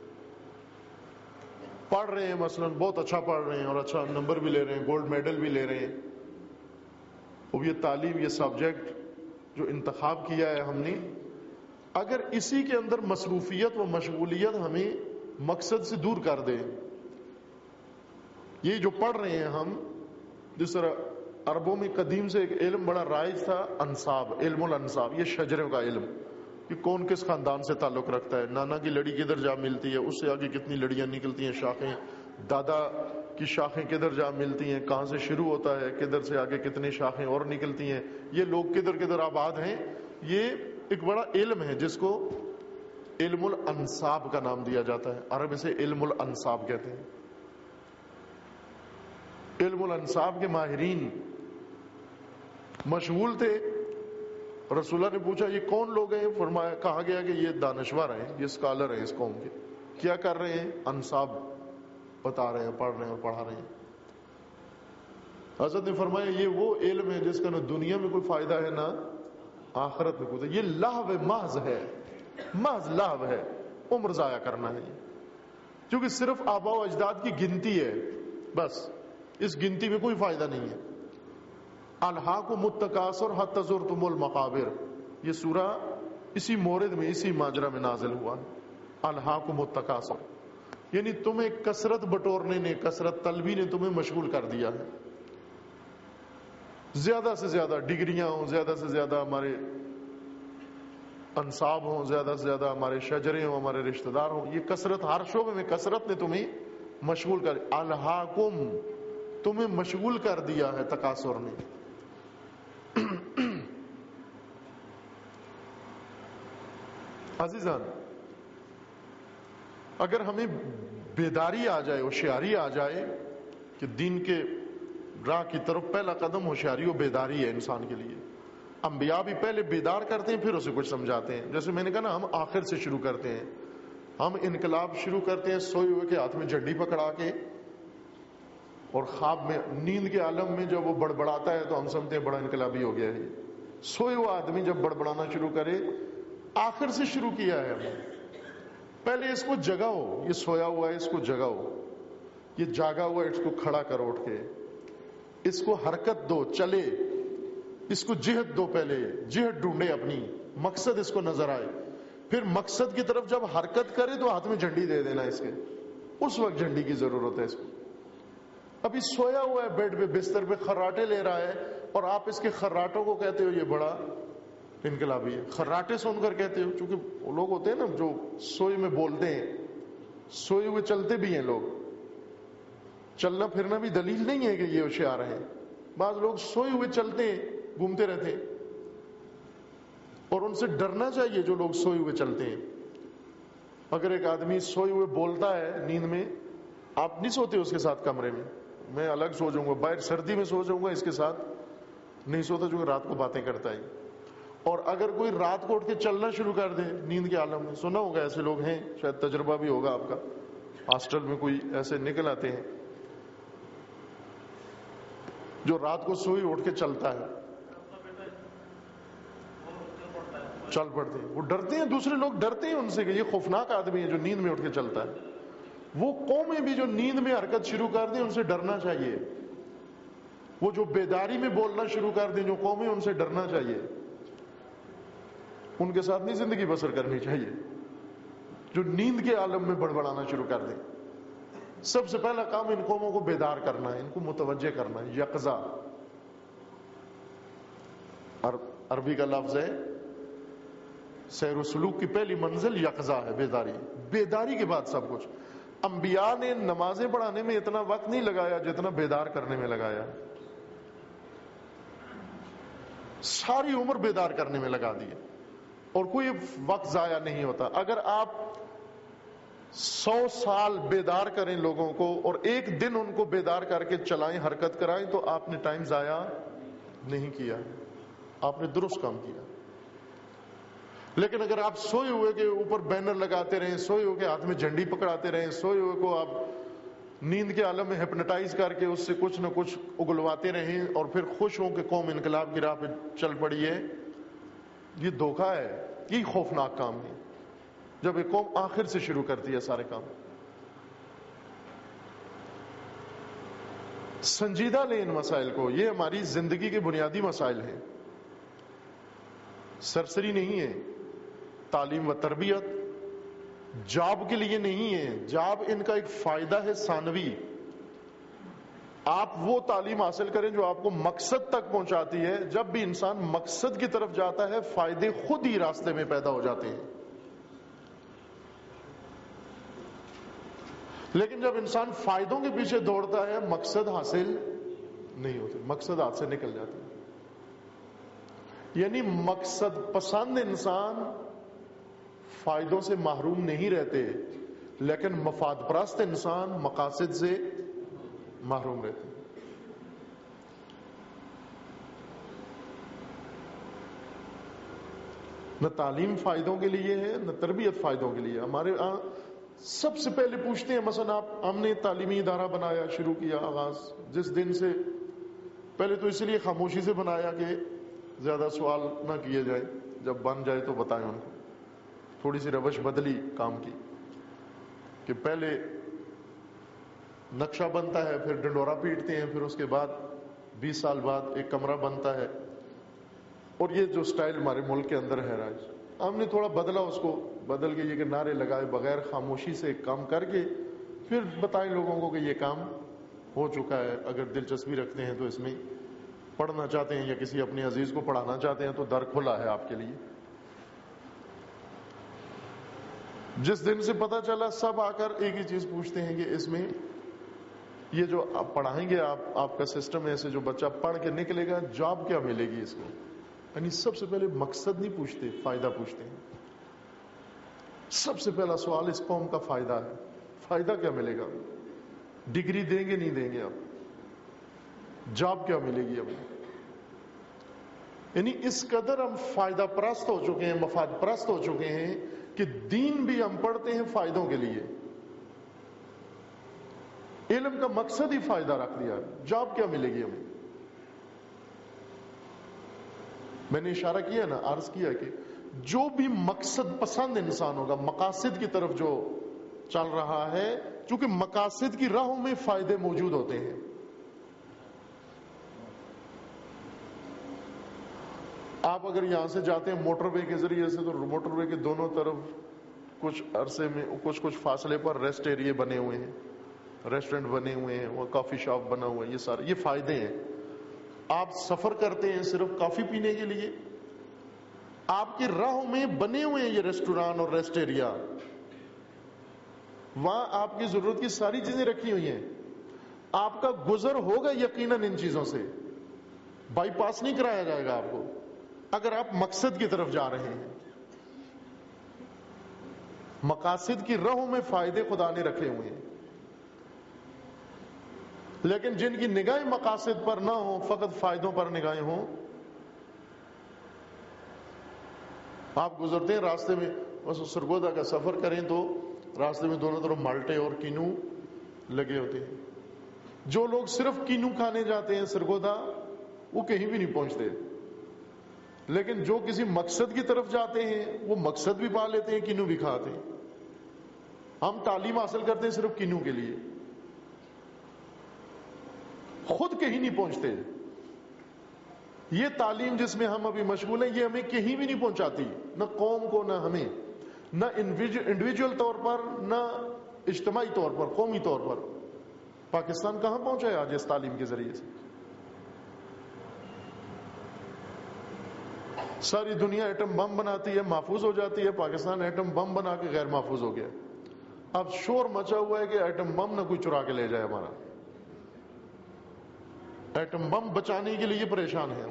پڑھ رہے ہیں مثلا, بہت اچھا پڑھ رہے ہیں اور اچھا نمبر بھی لے رہے ہیں, گولڈ میڈل بھی لے رہے ہیں. اب یہ تعلیم, یہ سبجیکٹ جو انتخاب کیا ہے ہم نے, اگر اسی کے اندر مصروفیت و مشغولیت ہمیں مقصد سے دور کر دے, یہ جو پڑھ رہے ہیں ہم, جس طرح عربوں میں قدیم سے ایک علم بڑا رائج تھا, انصاب, علم الانصاب, یہ شجروں کا علم, کہ کون کس خاندان سے تعلق رکھتا ہے, نانا کی لڑی کدھر جا ملتی ہے, اس سے آگے کتنی لڑیاں نکلتی ہیں, شاخیں, دادا کی شاخیں کدھر جا ملتی ہیں, کہاں سے شروع ہوتا ہے, کدھر سے آگے کتنی شاخیں اور نکلتی ہیں, یہ لوگ کدھر کدھر آباد ہیں. یہ ایک بڑا علم ہے جس کو علم الانصاب کا نام دیا جاتا ہے, عرب اسے علم الانصاب کہتے ہیں. علم الانصاب کے ماہرین مشغول تھے. رسول اللہ نے پوچھا یہ کون لوگ ہیں؟ فرمایا, کہا گیا کہ یہ دانشور ہیں, یہ اسکالر ہیں اس قوم کے. کیا کر رہے ہیں؟ انصاب بتا رہے ہیں, پڑھ رہے ہیں اور پڑھا رہے ہیں. حضرت نے فرمایا یہ وہ علم ہے جس کا نہ دنیا میں کوئی فائدہ ہے نہ آخرت میں کوئی. یہ لہو محض ہے, محض لہو ہے, عمر ضائع کرنا ہے, کیونکہ صرف آباء و اجداد کی گنتی ہے, بس اس گنتی میں کوئی فائدہ نہیں ہے. الہاکم التکاثر حتی زرتم المقابر, یہ سورہ اسی مورد میں, اسی ماجرا میں نازل ہوا. الہاکم التکاثر یعنی تمہیں کثرت بٹورنے نے, کثرت طلبی نے تمہیں مشغول کر دیا ہے. زیادہ سے زیادہ ڈگریاں ہوں, زیادہ سے زیادہ ہمارے انصاب ہوں, زیادہ سے زیادہ ہمارے شجرے ہوں, ہمارے رشتہ دار ہوں, یہ کثرت, ہر شعبے میں کثرت نے تمہیں مشغول کر. الہاکم, تمہیں مشغول کر دیا ہے تکاثر نے. عزیزان, اگر ہمیں بیداری آ جائے, ہوشیاری آ جائے کہ دین کے راہ کی طرف پہلا قدم ہوشیاری و بیداری ہے انسان کے لیے. انبیاء بھی پہلے بیدار کرتے ہیں پھر اسے کچھ سمجھاتے ہیں. جیسے میں نے کہا نا, ہم آخر سے شروع کرتے ہیں. ہم انقلاب شروع کرتے ہیں سوئے ہوئے کے ہاتھ میں جھنڈی پکڑا کے, اور خواب میں نیند کے عالم میں جب وہ بڑبڑاتا ہے تو ہم سمجھتے ہیں بڑا انقلابی ہو گیا ہے. سوئے ہوا آدمی جب بڑبڑانا شروع کرے, آخر سے شروع کیا ہے ہم نے. پہلے اس کو جگاؤ, یہ سویا ہوا ہے اس کو جگاؤ, یہ جاگا ہوا ہے اس کو کھڑا کرو اٹھ کے, اس کو حرکت دو, چلے, اس کو جہت دو, پہلے جہت ڈھونڈے اپنی, مقصد اس کو نظر آئے. پھر مقصد کی طرف جب حرکت کرے تو ہاتھ میں جھنڈی دے دینا اس کے, اس وقت جھنڈی کی ضرورت ہے اس کو. ابھی سویا ہوا ہے بیڈ پہ بستر پہ, خراٹے لے رہا ہے, اور آپ اس کے خراٹوں کو کہتے ہو یہ بڑا انقلابی ہے. خراٹے سن کر کہتے ہو, چونکہ وہ لوگ ہوتے ہیں نا جو سوئے میں بولتے ہیں, سوئے ہوئے چلتے بھی ہیں لوگ. چلنا پھرنا بھی دلیل نہیں ہے کہ یہ ہوشیار ہیں. بعض لوگ سوئے ہوئے چلتے ہیں, گھومتے رہتے ہیں, اور ان سے ڈرنا چاہیے جو لوگ سوئے ہوئے چلتے ہیں. اگر ایک آدمی سوئے ہوئے بولتا ہے نیند میں, آپ نہیں سوتے اس کے ساتھ کمرے میں, میں الگ سو جاؤں گا, باہر سردی میں سو جاؤں گا, اس کے ساتھ نہیں سوتا چونکہ رات کو باتیں کرتا ہے. اور اگر کوئی رات کو اٹھ کے چلنا شروع کر دے نیند کے عالم میں, سنا ہوگا ایسے لوگ ہیں, شاید تجربہ بھی ہوگا آپ کا, ہاسٹل میں کوئی ایسے نکل آتے ہیں جو رات کو سوئی اٹھ کے چلتا ہے, چل پڑتے ہیں. وہ ڈرتے ہیں, دوسرے لوگ ڈرتے ہیں ان سے کہ یہ خوفناک آدمی ہے جو نیند میں اٹھ کے چلتا ہے. وہ قومیں بھی جو نیند میں حرکت شروع کر دیں ان سے ڈرنا چاہیے. وہ جو بیداری میں بولنا شروع کر دیں جو قومیں, ان سے ڈرنا چاہیے. ان کے ساتھ نہیں زندگی بسر کرنی چاہیے جو نیند کے عالم میں بڑبڑانا شروع کر دیں. سب سے پہلا کام ان قوموں کو بیدار کرنا ہے, ان کو متوجہ کرنا ہے. یقظہ عربی کا لفظ ہے, سیر و سلوک کی پہلی منزل یقظہ ہے, بیداری. بیداری کے بعد سب کچھ. انبیاء نے نمازیں پڑھانے میں اتنا وقت نہیں لگایا جتنا بیدار کرنے میں لگایا. ساری عمر بیدار کرنے میں لگا دی, اور کوئی وقت ضائع نہیں ہوتا. اگر آپ سو سال بیدار کریں لوگوں کو اور ایک دن ان کو بیدار کر کے چلائیں, حرکت کرائیں, تو آپ نے ٹائم ضائع نہیں کیا, آپ نے درست کام کیا. لیکن اگر آپ سوئے ہوئے کے اوپر بینر لگاتے رہیں, سوئے ہوئے کے ہاتھ میں جھنڈی پکڑاتے رہیں, سوئے ہوئے کو آپ نیند کے عالم میں ہپنوٹائز کر کے اس سے کچھ نہ کچھ اگلواتے رہیں, اور پھر خوش ہوں کہ قوم انقلاب کی راہ پہ چل پڑی ہے, یہ دھوکہ ہے. یہ خوفناک کام ہے جب ایک قوم آخر سے شروع کرتی ہے سارے کام. سنجیدہ لیں ان مسائل کو, یہ ہماری زندگی کے بنیادی مسائل ہیں, سرسری نہیں ہے. تعلیم و تربیت جاب کے لیے نہیں ہے, جاب ان کا ایک فائدہ ہے ثانوی. آپ وہ تعلیم حاصل کریں جو آپ کو مقصد تک پہنچاتی ہے. جب بھی انسان مقصد کی طرف جاتا ہے فائدے خود ہی راستے میں پیدا ہو جاتے ہیں. لیکن جب انسان فائدوں کے پیچھے دوڑتا ہے مقصد حاصل نہیں ہوتے, مقصد ہاتھ سے نکل جاتے ہیں. یعنی مقصد پسند انسان فائدوں سے محروم نہیں رہتے, لیکن مفاد پرست انسان مقاصد سے محروم رہتے ہیں. نہ تعلیم فائدوں کے لیے ہے نہ تربیت فائدوں کے لیے. ہمارے ہاں سب سے پہلے پوچھتے ہیں, مثلا آپ ہم نے تعلیمی ادارہ بنایا, شروع کیا آغاز, جس دن سے پہلے تو اس لیے خاموشی سے بنایا کہ زیادہ سوال نہ کیے جائے, جب بن جائے تو بتائیں ان کو. تھوڑی سی روش بدلی کام کی کہ پہلے نقشہ بنتا ہے, پھر ڈنڈورا پیٹتے ہیں, پھر اس کے بعد بیس سال بعد ایک کمرہ بنتا ہے. اور یہ جو سٹائل ہمارے ملک کے اندر ہے راج, ہم نے تھوڑا بدلا اس کو, بدل کے یہ کہ نعرے لگائے بغیر خاموشی سے کام کر کے پھر بتائیں لوگوں کو کہ یہ کام ہو چکا ہے. اگر دلچسپی رکھتے ہیں تو اس میں پڑھنا چاہتے ہیں یا کسی اپنے عزیز کو پڑھانا چاہتے ہیں تو در کھلا ہے آپ کے لیے. جس دن سے پتہ چلا سب آ کر ایک ہی چیز پوچھتے ہیں کہ اس میں یہ جو آپ پڑھائیں گے, آپ آپ کا سسٹم ایسے جو بچہ پڑھ کے نکلے گا جاب کیا ملے گی اس کو. یعنی سب سے پہلے مقصد نہیں پوچھتے, فائدہ پوچھتے ہیں. سب سے پہلا سوال اس قوم کا فائدہ ہے, فائدہ کیا ملے گا. ڈگری دیں گے نہیں دیں گے آپ, जॉब क्या मिलेगी हमें। यानी इस कदर हम फायदा परस्त हो चुके हैं, मफाद परस्त हो चुके हैं कि दीन भी हम पढ़ते हैं फायदों के लिए। इल्म का मकसद ही फायदा रख दिया, जॉब क्या मिलेगी हमें। मैंने इशारा किया ना, अर्ज किया कि जो भी मकसद पसंद इंसान होगा, मकासद की तरफ जो चल रहा है, क्योंकि मकासद की राहों में फायदे मौजूद होते हैं। आप अगर यहां से जाते हैं मोटरवे के जरिए से, तो मोटरवे के दोनों तरफ कुछ अरसे में, कुछ कुछ फासले पर रेस्ट एरिया बने हुए हैं, रेस्टोरेंट बने हुए हैं, वो कॉफी शॉप बना हुआ है। ये सारे ये फायदे हैं। आप सफर करते हैं सिर्फ कॉफी पीने के लिए, आपकी राहों में बने हुए हैं ये रेस्टोरेंट और रेस्ट एरिया, वहां आपकी जरूरत की सारी चीजें रखी हुई हैं। आपका गुजर होगा यकीनन इन चीजों से, बाईपास नहीं कराया जाएगा आपको, अगर आप मकसद की तरफ जा रहे हैं। मकासद की राहों में फायदे खुदा ने रखे हुए हैं। लेकिन जिनकी निगाहें मकासद पर ना हो, फकत फायदों पर निगाहें हों, आप गुजरते हैं रास्ते में, बस सरगोदा का सफर करें तो रास्ते में दोनों तरफ माल्टे और कीनू लगे होते हैं। जो लोग सिर्फ कीनू खाने जाते हैं सरगोदा, वो कहीं भी नहीं पहुंचते। लेकिन जो किसी मकसद की तरफ जाते हैं, वो मकसद भी पा लेते हैं, कीनू भी खाते हैं। हम तालीम हासिल करते हैं सिर्फ कीनू के लिए, खुद कहीं नहीं पहुंचते। ये तालीम जिसमें हम अभी मशगूल हैं, ये हमें कहीं भी नहीं पहुंचाती, न कौम को, न हमें, न इंडिविजुअल तौर पर, न इज्तिमाई तौर पर, कौमी तौर पर। पाकिस्तान कहां पहुंचा है आज इस तालीम के जरिए से। सारी दुनिया एटम बम बनाती है, महफूज हो जाती है। पाकिस्तान एटम बम बना के गैर महफूज हो गया। अब शोर मचा हुआ है कि एटम बम न कोई चुरा के ले जाए हमारा। एटम बम बचाने के लिए परेशान है।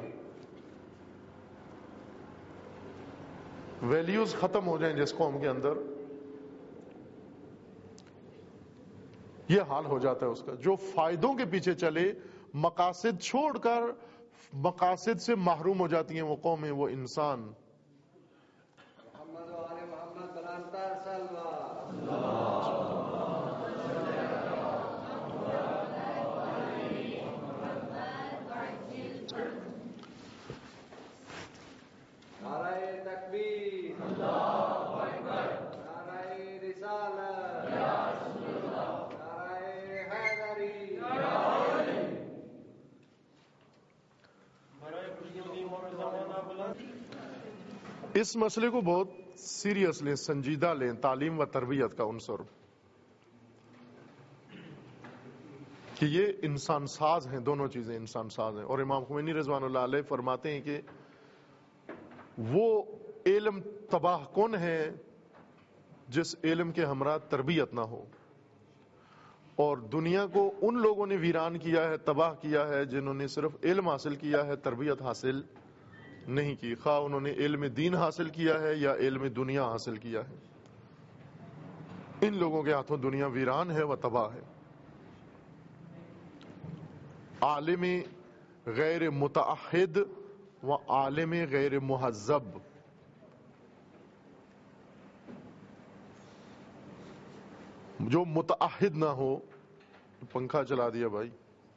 वैल्यूज खत्म हो जाएं जिस कौम के अंदर, यह हाल हो जाता है उसका। जो फायदों के पीछे चले, मकासद छोड़कर मकासद से महरूम हो जाती हैं वो कौमें, वो इंसान। इस मसले को बहुत सीरियस लें, संजीदा लें, तालीम व तरबियत का उनसर, कि ये इंसान साज हैं, दोनों चीजें इंसान साज हैं। और इमाम खुमैनी रिज़वानुल्लाह अलैह फरमाते हैं कि वो इल्म तबाह कौन है जिस इल्म के हमरा तरबियत ना हो, और दुनिया को उन लोगों ने वीरान किया है, तबाह किया है, जिन्होंने सिर्फ इल्म हासिल किया है, तरबियत हासिल नहीं की। खा उन्होंने इल्म दीन हासिल किया है या इल्म दुनिया हासिल किया है, इन लोगों के हाथों दुनिया वीरान है व तबाह है। आलिम गैर मुतअहिद व आलिम गैर मुहज़्ज़ब, जो मुतअहिद ना हो। पंखा चला दिया भाई।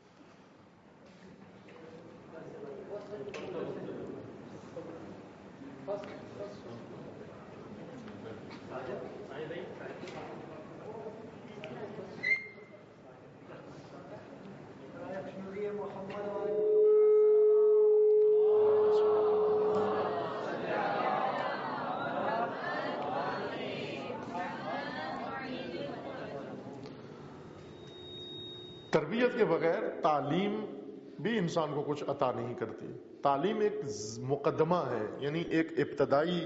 तरबियत के बगैर तालीम भी इंसान को कुछ अता नहीं करती। तालीम एक मुकदमा है, यानी एक इब्तदाई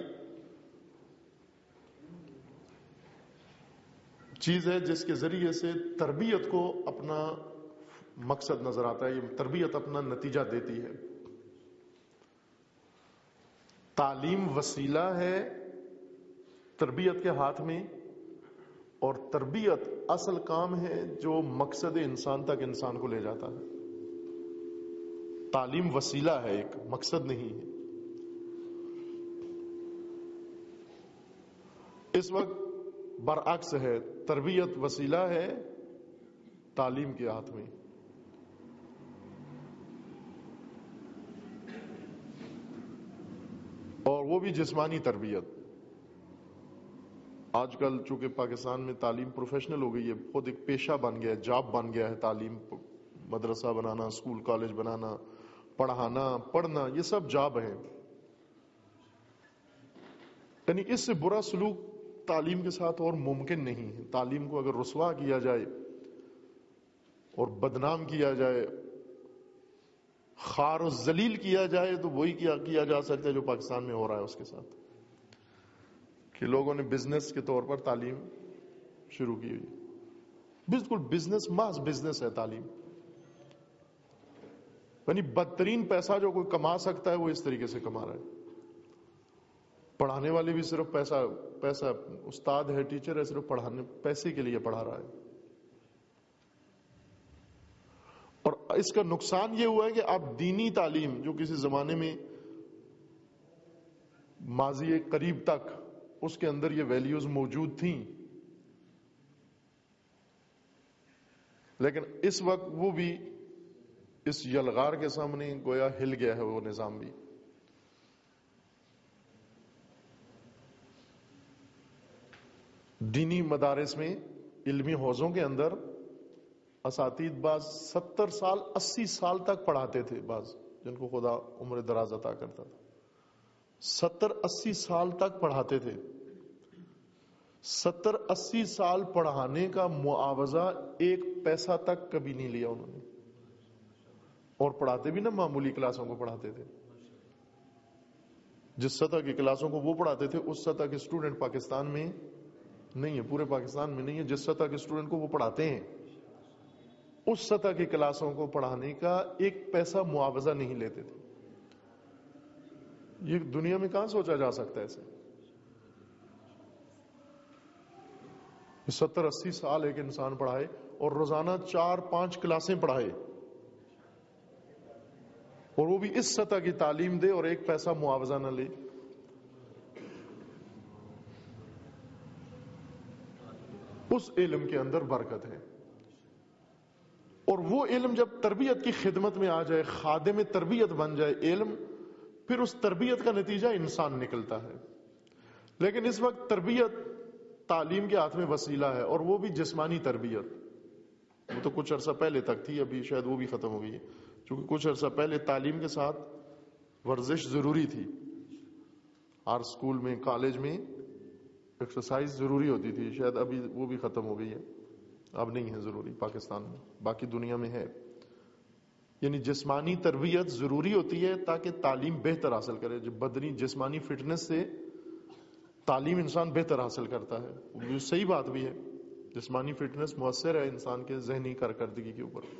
चीज है जिसके जरिए से तरबियत को अपना मकसद नजर आता है, ये तरबियत अपना नतीजा देती है। तालीम वसीला है तरबियत के हाथ में, और तरबियत असल काम है जो मकसद इंसान तक इंसान को ले जाता है। تعلیم وسیلہ ہے، ایک مقصد نہیں ہے۔ اس وقت برعکس ہے، تربیت وسیلہ ہے، تعلیم کے ہاتھ میں۔ اور وہ بھی جسمانی تربیت۔ آج کل چونکہ پاکستان میں تعلیم پروفیشنل ہو گئی ہے، خود ایک پیشہ بن گیا ہے، جاب بن گیا ہے، تعلیم، مدرسہ بنانا، اسکول کالج بنانا، پڑھانا، پڑھنا، یہ سب جاب ہیں۔ یعنی اس سے برا سلوک تعلیم کے ساتھ اور ممکن نہیں ہے۔ تعلیم کو اگر رسوا کیا جائے اور بدنام کیا جائے، خار و ذلیل کیا جائے، تو وہی کیا کیا جا سکتا ہے جو پاکستان میں ہو رہا ہے اس کے ساتھ، کہ لوگوں نے بزنس کے طور پر تعلیم شروع کی ہوئی۔ بالکل بزنس، محض بزنس ہے تعلیم۔ یعنی بدترین پیسہ جو کوئی کما سکتا ہے وہ اس طریقے سے کما رہا ہے۔ پڑھانے والے بھی صرف پیسہ پیسہ استاد ہے، ٹیچر ہے، صرف پڑھانے پیسے کے لیے پڑھا رہا ہے۔ اور اس کا نقصان یہ ہوا ہے کہ اب دینی تعلیم جو کسی زمانے میں ماضی قریب تک اس کے اندر یہ ویلیوز موجود تھیں، لیکن اس وقت وہ بھی اس یلغار کے سامنے گویا ہل گیا ہے وہ نظام بھی۔ دینی مدارس میں، علمی حوزوں کے اندر اساتید بعض ستر سال اسی سال تک پڑھاتے تھے، بعض جن کو خدا عمر دراز عطا کرتا تھا، ستر اسی سال تک پڑھاتے تھے۔ ستر اسی سال پڑھانے کا معاوضہ ایک پیسہ تک کبھی نہیں لیا انہوں نے، اور پڑھاتے بھی نا معمولی کلاسوں کو پڑھاتے تھے۔ جس سطح کی کلاسوں کو وہ پڑھاتے تھے اس سطح کے اسٹوڈنٹ پاکستان میں نہیں ہے، پورے پاکستان میں نہیں ہے۔ جس سطح کے اسٹوڈنٹ کو وہ پڑھاتے ہیں اس سطح کی کلاسوں کو پڑھانے کا ایک پیسہ معاوضہ نہیں لیتے تھے۔ یہ دنیا میں کہاں سوچا جا سکتا ہے ایسے؟ ستر اسی سال ایک انسان پڑھائے اور روزانہ چار پانچ کلاسیں پڑھائے، اور وہ بھی اس سطح کی تعلیم دے اور ایک پیسہ معاوضہ نہ لے۔ اس علم کے اندر برکت ہے، اور وہ علم جب تربیت کی خدمت میں آ جائے، خادم تربیت بن جائے علم، پھر اس تربیت کا نتیجہ انسان نکلتا ہے۔ لیکن اس وقت تربیت تعلیم کے ہاتھ میں وسیلہ ہے، اور وہ بھی جسمانی تربیت۔ وہ تو کچھ عرصہ پہلے تک تھی، ابھی شاید وہ بھی ختم ہو گئی ہے، چونکہ کچھ عرصہ پہلے تعلیم کے ساتھ ورزش ضروری تھی۔ ہر اسکول میں، کالج میں ایکسرسائز ضروری ہوتی تھی، شاید ابھی وہ بھی ختم ہو گئی ہے، اب نہیں ہے ضروری پاکستان میں، باقی دنیا میں ہے۔ یعنی جسمانی تربیت ضروری ہوتی ہے تاکہ تعلیم بہتر حاصل کرے۔ جب بدنی جسمانی فٹنس سے تعلیم انسان بہتر حاصل کرتا ہے، وہ صحیح بات بھی ہے، جسمانی فٹنس مؤثر ہے انسان کے ذہنی کارکردگی کے اوپر۔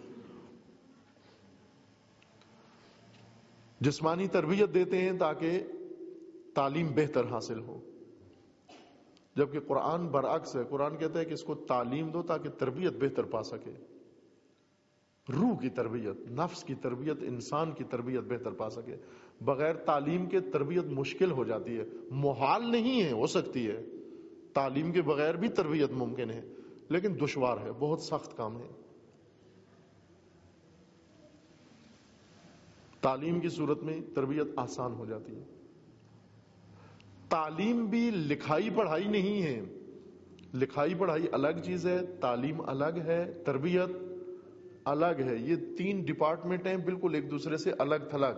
جسمانی تربیت دیتے ہیں تاکہ تعلیم بہتر حاصل ہو، جبکہ قرآن برعکس ہے۔ قرآن کہتا ہے کہ اس کو تعلیم دو تاکہ تربیت بہتر پا سکے، روح کی تربیت، نفس کی تربیت، انسان کی تربیت بہتر پا سکے۔ بغیر تعلیم کے تربیت مشکل ہو جاتی ہے، محال نہیں ہے، ہو سکتی ہے، تعلیم کے بغیر بھی تربیت ممکن ہے، لیکن دشوار ہے، بہت سخت کام ہے۔ تعلیم کی صورت میں تربیت آسان ہو جاتی ہے۔ تعلیم بھی لکھائی پڑھائی نہیں ہے، لکھائی پڑھائی الگ چیز ہے، تعلیم الگ ہے، تربیت الگ ہے۔ یہ تین ڈپارٹمنٹ ہیں بالکل ایک دوسرے سے الگ تھلگ۔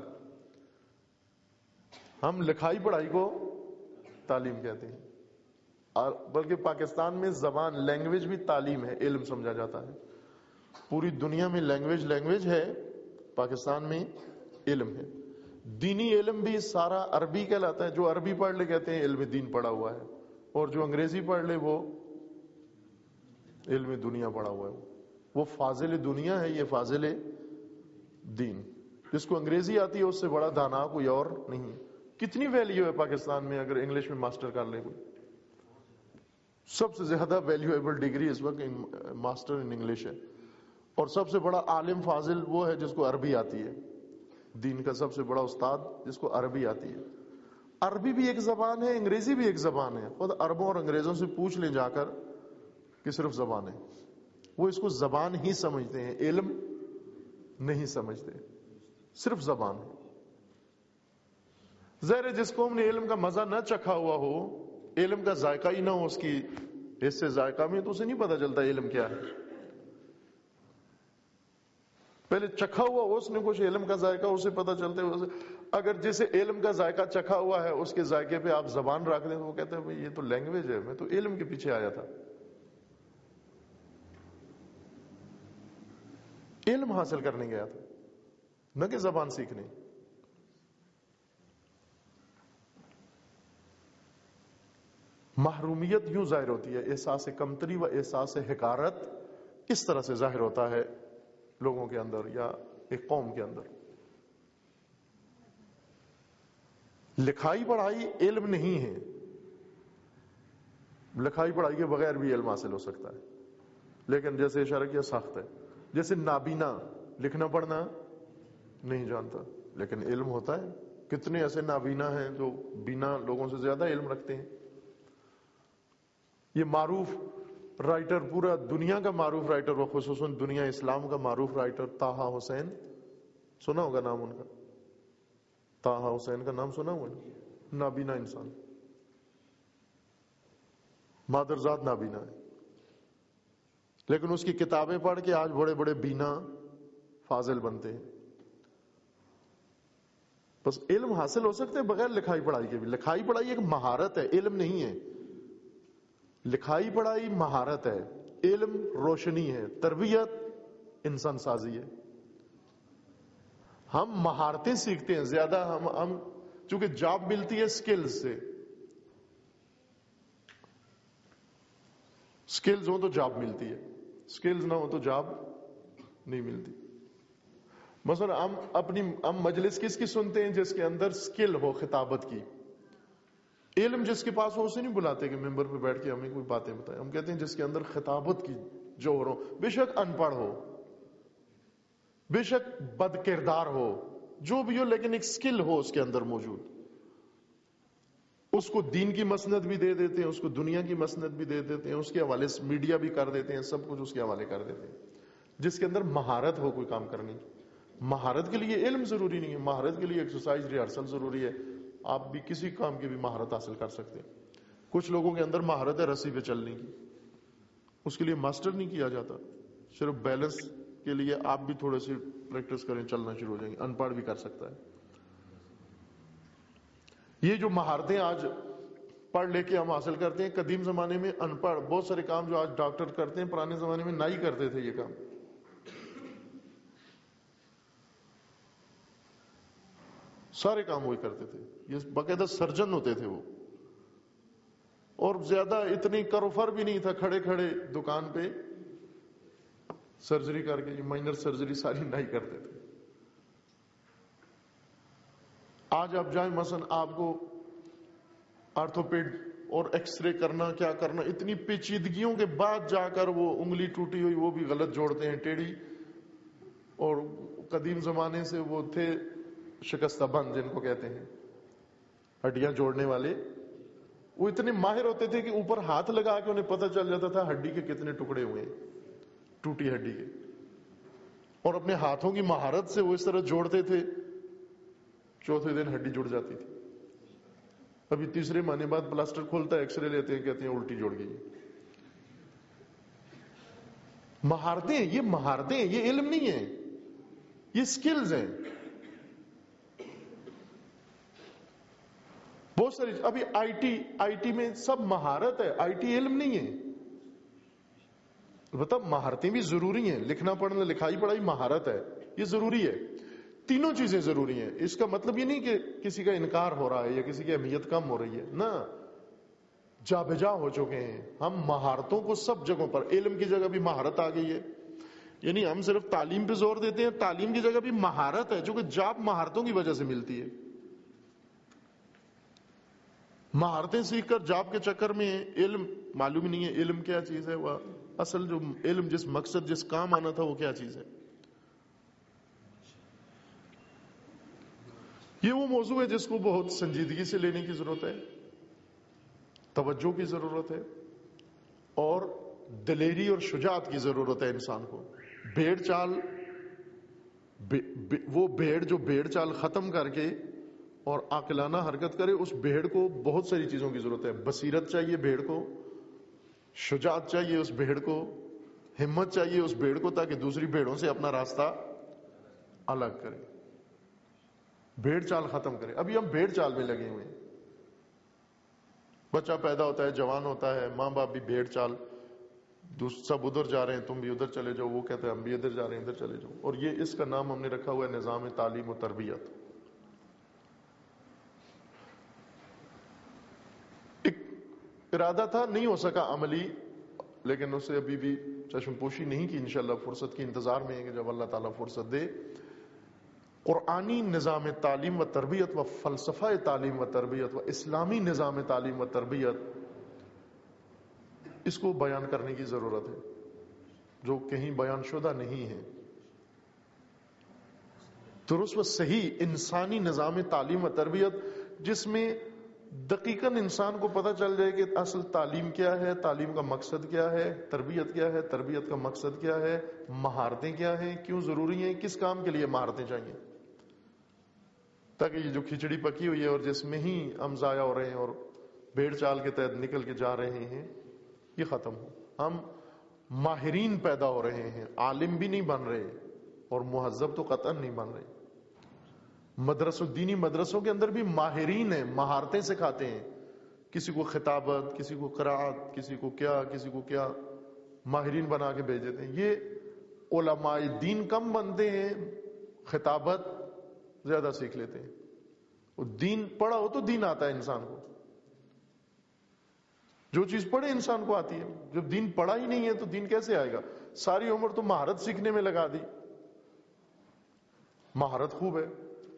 ہم لکھائی پڑھائی کو تعلیم کہتے ہیں، اور بلکہ پاکستان میں زبان، لینگویج بھی تعلیم ہے، علم سمجھا جاتا ہے۔ پوری دنیا میں لینگویج لینگویج ہے، پاکستان میں علم ہے۔ دینی علم بھی سارا عربی کہلاتا ہے، جو عربی پڑھ لے کہتے ہیں علم دین پڑھا ہوا ہے، اور جو انگریزی پڑھ لے وہ علم دنیا پڑھا ہوا ہے۔ وہ فاضل دنیا ہے، یہ فاضل دین۔ جس کو انگریزی آتی ہے اس سے بڑا دانا کوئی اور نہیں۔ کتنی ویلیو ہے پاکستان میں اگر انگلش میں ماسٹر کر لے کوئی؟ سب سے زیادہ ویلیویبل ڈگری اس وقت ماسٹر ان انگلش ہے، اور سب سے بڑا عالم فاضل وہ ہے جس کو عربی آتی ہے۔ دین کا سب سے بڑا استاد جس کو عربی آتی ہے. عربی بھی ایک زبان ہے, انگریزی بھی ایک زبان ہے. خود عربوں اور انگریزوں سے پوچھ لیں جا کر کہ صرف زبان ہے, وہ اس کو زبان ہی سمجھتے ہیں, علم نہیں سمجھتے, صرف زبان ہے. ظاہر ہے جس قوم نے علم کا مزہ نہ چکھا ہوا ہو, علم کا ذائقہ ہی نہ ہو اس کی حصے ذائقہ میں, تو اسے نہیں پتا چلتا علم کیا ہے. پہلے چکھا ہوا اس نے کچھ علم کا ذائقہ, اسے پتا چلتا ہے. اگر جسے علم کا ذائقہ چکھا ہوا ہے اس کے ذائقے پہ آپ زبان رکھ دیں تو وہ کہتے ہیں یہ تو لینگویج ہے, میں تو علم کے پیچھے آیا تھا, علم حاصل کرنے گیا تھا, نہ کہ زبان سیکھنے. محرومیت یوں ظاہر ہوتی ہے, احساس کمتری و احساس حقارت اس طرح سے ظاہر ہوتا ہے لوگوں کے اندر یا ایک قوم کے اندر. لکھائی پڑھائی علم نہیں ہے, لکھائی پڑھائی کے بغیر بھی علم حاصل ہو سکتا ہے, لیکن جیسے اشارہ کیا سخت ہے. جیسے نابینا لکھنا پڑھنا نہیں جانتا لیکن علم ہوتا ہے. کتنے ایسے نابینا ہیں جو بینا لوگوں سے زیادہ علم رکھتے ہیں. یہ معروف رائٹر, پورا دنیا کا معروف رائٹر, وہ خصوصاً دنیا اسلام کا معروف رائٹر طٰہٰ حسین, سنا ہوگا نام ان کا, طٰہٰ حسین کا نام سنا ہوا ہے. نابینا انسان, مادرزاد نابینا ہے, لیکن اس کی کتابیں پڑھ کے آج بڑے بڑے بینا فاضل بنتے ہیں. بس علم حاصل ہو سکتے ہیں بغیر لکھائی پڑھائی کے بھی. لکھائی پڑھائی ایک مہارت ہے, علم نہیں ہے. لکھائی پڑھائی مہارت ہے, علم روشنی ہے, تربیت انسان سازی ہے. ہم مہارتیں سیکھتے ہیں زیادہ, ہم ہم چونکہ جاب ملتی ہے سکلز سے. سکلز ہو تو جاب ملتی ہے, سکلز نہ ہو تو جاب نہیں ملتی. مثلا ہم اپنی ہم مجلس کس کی سنتے ہیں؟ جس کے اندر سکل ہو خطابت کی. علم جس کے پاس ہو اسے نہیں بلاتے کہ ممبر پہ بیٹھ کے ہمیں کوئی باتیں بتائیں. ہم کہتے ہیں جس کے اندر خطابت کی جوہر ہو, بے شک ان پڑھ ہو, بے شک بد کردار ہو, جو بھی ہو, لیکن ایک سکل ہو اس کے اندر موجود. اس کو دین کی مسند بھی دے دیتے ہیں, اس کو دنیا کی مسند بھی دے دیتے ہیں, اس کے حوالے سے میڈیا بھی کر دیتے ہیں, سب کچھ اس کے حوالے کر دیتے ہیں. جس کے اندر مہارت ہو کوئی کام کرنے کی. مہارت کے لیے علم ضروری نہیں ہے, مہارت کے لیے ایکسرسائز ریہرسل ضروری ہے. آپ بھی کسی کام کی بھی مہارت حاصل کر سکتے ہیں. کچھ لوگوں کے اندر مہارت ہے رسی پہ چلنے کی, اس کے لیے ماسٹر نہیں کیا جاتا, صرف بیلنس کے لیے آپ بھی تھوڑے سی پریکٹس کریں, چلنا شروع ہو جائیں گے. ان پڑھ بھی کر سکتا ہے. یہ جو مہارتیں آج پڑھ لے کے ہم حاصل کرتے ہیں, قدیم زمانے میں ان پڑھ بہت سارے کام جو آج ڈاکٹر کرتے ہیں, پرانے زمانے میں نائی کرتے تھے یہ کام. سارے کام وہی کرتے تھے, یہ باقاعدہ سرجن ہوتے تھے وہ. اور زیادہ اتنی کروفر بھی نہیں تھا, کھڑے کھڑے دکان پہ سرجری کر کے, مائنر سرجری ساری نائی کرتے تھے. آج آپ جائیں مثلا آپ کو آرتھوپیڈ اور ایکس رے کرنا, کیا کرنا, اتنی پیچیدگیوں کے بعد جا کر وہ انگلی ٹوٹی ہوئی وہ بھی غلط جوڑتے ہیں, ٹیڑھی. اور قدیم زمانے سے وہ تھے شکستہ بند جن کو کہتے ہیں, ہڈیاں جوڑنے والے, وہ اتنے ماہر ہوتے تھے کہ اوپر ہاتھ لگا کے انہیں پتہ چل جاتا تھا ہڈی کے کتنے ٹکڑے ہوئے ہیں, ٹوٹی ہڈی کے. اور اپنے ہاتھوں کی مہارت سے وہ اس طرح جوڑتے تھے, چوتھے دن ہڈی جڑ جاتی تھی. ابھی تیسرے مہینے بعد پلاسٹر کھولتا ہے, ایکس رے لیتے ہیں, کہتے ہیں الٹی جوڑ گئی. مہارتیں, یہ مہارتیں, یہ علم نہیں ہے, یہ سکلز ہیں. بہت ساری ابھی آئی ٹی آئی ٹی میں سب مہارت ہے, آئی ٹی علم نہیں ہے. البتہ مہارتیں بھی ضروری ہیں, لکھنا پڑھنا لکھائی پڑھائی مہارت ہے, یہ ضروری ہے. تینوں چیزیں ضروری ہیں. اس کا مطلب یہ نہیں کہ کسی کا انکار ہو رہا ہے یا کسی کی اہمیت کم ہو رہی ہے, نہ, جا بجا ہو چکے ہیں ہم مہارتوں کو سب جگہوں پر. علم کی جگہ بھی مہارت آ گئی ہے, یعنی ہم صرف تعلیم پہ زور دیتے ہیں, تعلیم کی جگہ بھی مہارت ہے, جو کہ جاب مہارتوں کی وجہ سے ملتی ہے. مہارتیں سیکھ کر جاب کے چکر میں علم معلوم نہیں ہے علم کیا چیز ہے, وہ اصل جو علم جس مقصد جس کام آنا تھا وہ کیا چیز ہے. یہ وہ موضوع ہے جس کو بہت سنجیدگی سے لینے کی ضرورت ہے، توجہ کی ضرورت ہے، اور دلیری اور شجاعت کی ضرورت ہے انسان کو. بھیڑ چال بے بے وہ بھیڑ جو بھیڑ چال ختم کر کے اور عاقلانہ حرکت کرے، اس بھیڑ کو بہت ساری چیزوں کی ضرورت ہے. بصیرت چاہیے بھیڑ کو، شجاعت چاہیے اس بھیڑ کو، ہمت چاہیے اس بھیڑ کو، تاکہ دوسری بھیڑوں سے اپنا راستہ الگ کرے، بھیڑ چال ختم کرے. ابھی ہم بھیڑ چال میں لگے ہوئے ہیں. بچہ پیدا ہوتا ہے، جوان ہوتا ہے، ماں باپ بھی بھیڑ چال، سب ادھر جا رہے ہیں تم بھی ادھر چلے جاؤ، وہ کہتے ہیں ہم بھی ادھر جا رہے ہیں ادھر چلے جاؤ. اور یہ اس کا نام ہم نے رکھا ہوا ہے نظام تعلیم و تربیت. ایک ارادہ تھا، نہیں ہو سکا عملی، لیکن اسے ابھی بھی چشم پوشی نہیں کی. انشاءاللہ فرصت کی انتظار میں ہے کہ جب اللہ تعالیٰ فرصت دے، قرآنی نظام تعلیم و تربیت و فلسفہ تعلیم و تربیت و اسلامی نظام تعلیم و تربیت، اس کو بیان کرنے کی ضرورت ہے جو کہیں بیان شدہ نہیں ہے. درست و صحیح انسانی نظام تعلیم و تربیت، جس میں دقیقاً انسان کو پتہ چل جائے کہ اصل تعلیم کیا ہے، تعلیم کا مقصد کیا ہے، تربیت کیا ہے، تربیت کا مقصد کیا ہے، مہارتیں کیا ہیں، کیوں ضروری ہیں، کس کام کے لیے مہارتیں چاہیے، تاکہ یہ جو کھچڑی پکی ہوئی ہے اور جس میں ہی ہم ضائع ہو رہے ہیں اور بھیڑ چال کے تحت نکل کے جا رہے ہیں، یہ ختم ہو. ہم ماہرین پیدا ہو رہے ہیں، عالم بھی نہیں بن رہے اور مہذب تو قطعاً نہیں بن رہے. مدرسوں دینی مدرسوں کے اندر بھی ماہرین ہیں، مہارتیں سکھاتے ہیں، کسی کو خطابت، کسی کو قرات، کسی کو کیا کسی کو کیا، ماہرین بنا کے بھیج دیتے ہیں. یہ علماء دین کم بنتے ہیں، خطابت زیادہ سیکھ لیتے ہیں. وہ دین پڑھا ہو تو دین آتا ہے انسان کو، جو چیز پڑھے انسان کو آتی ہے. جب دین پڑھا ہی نہیں ہے تو دین کیسے آئے گا؟ ساری عمر تو مہارت سیکھنے میں لگا دی. مہارت خوب ہے،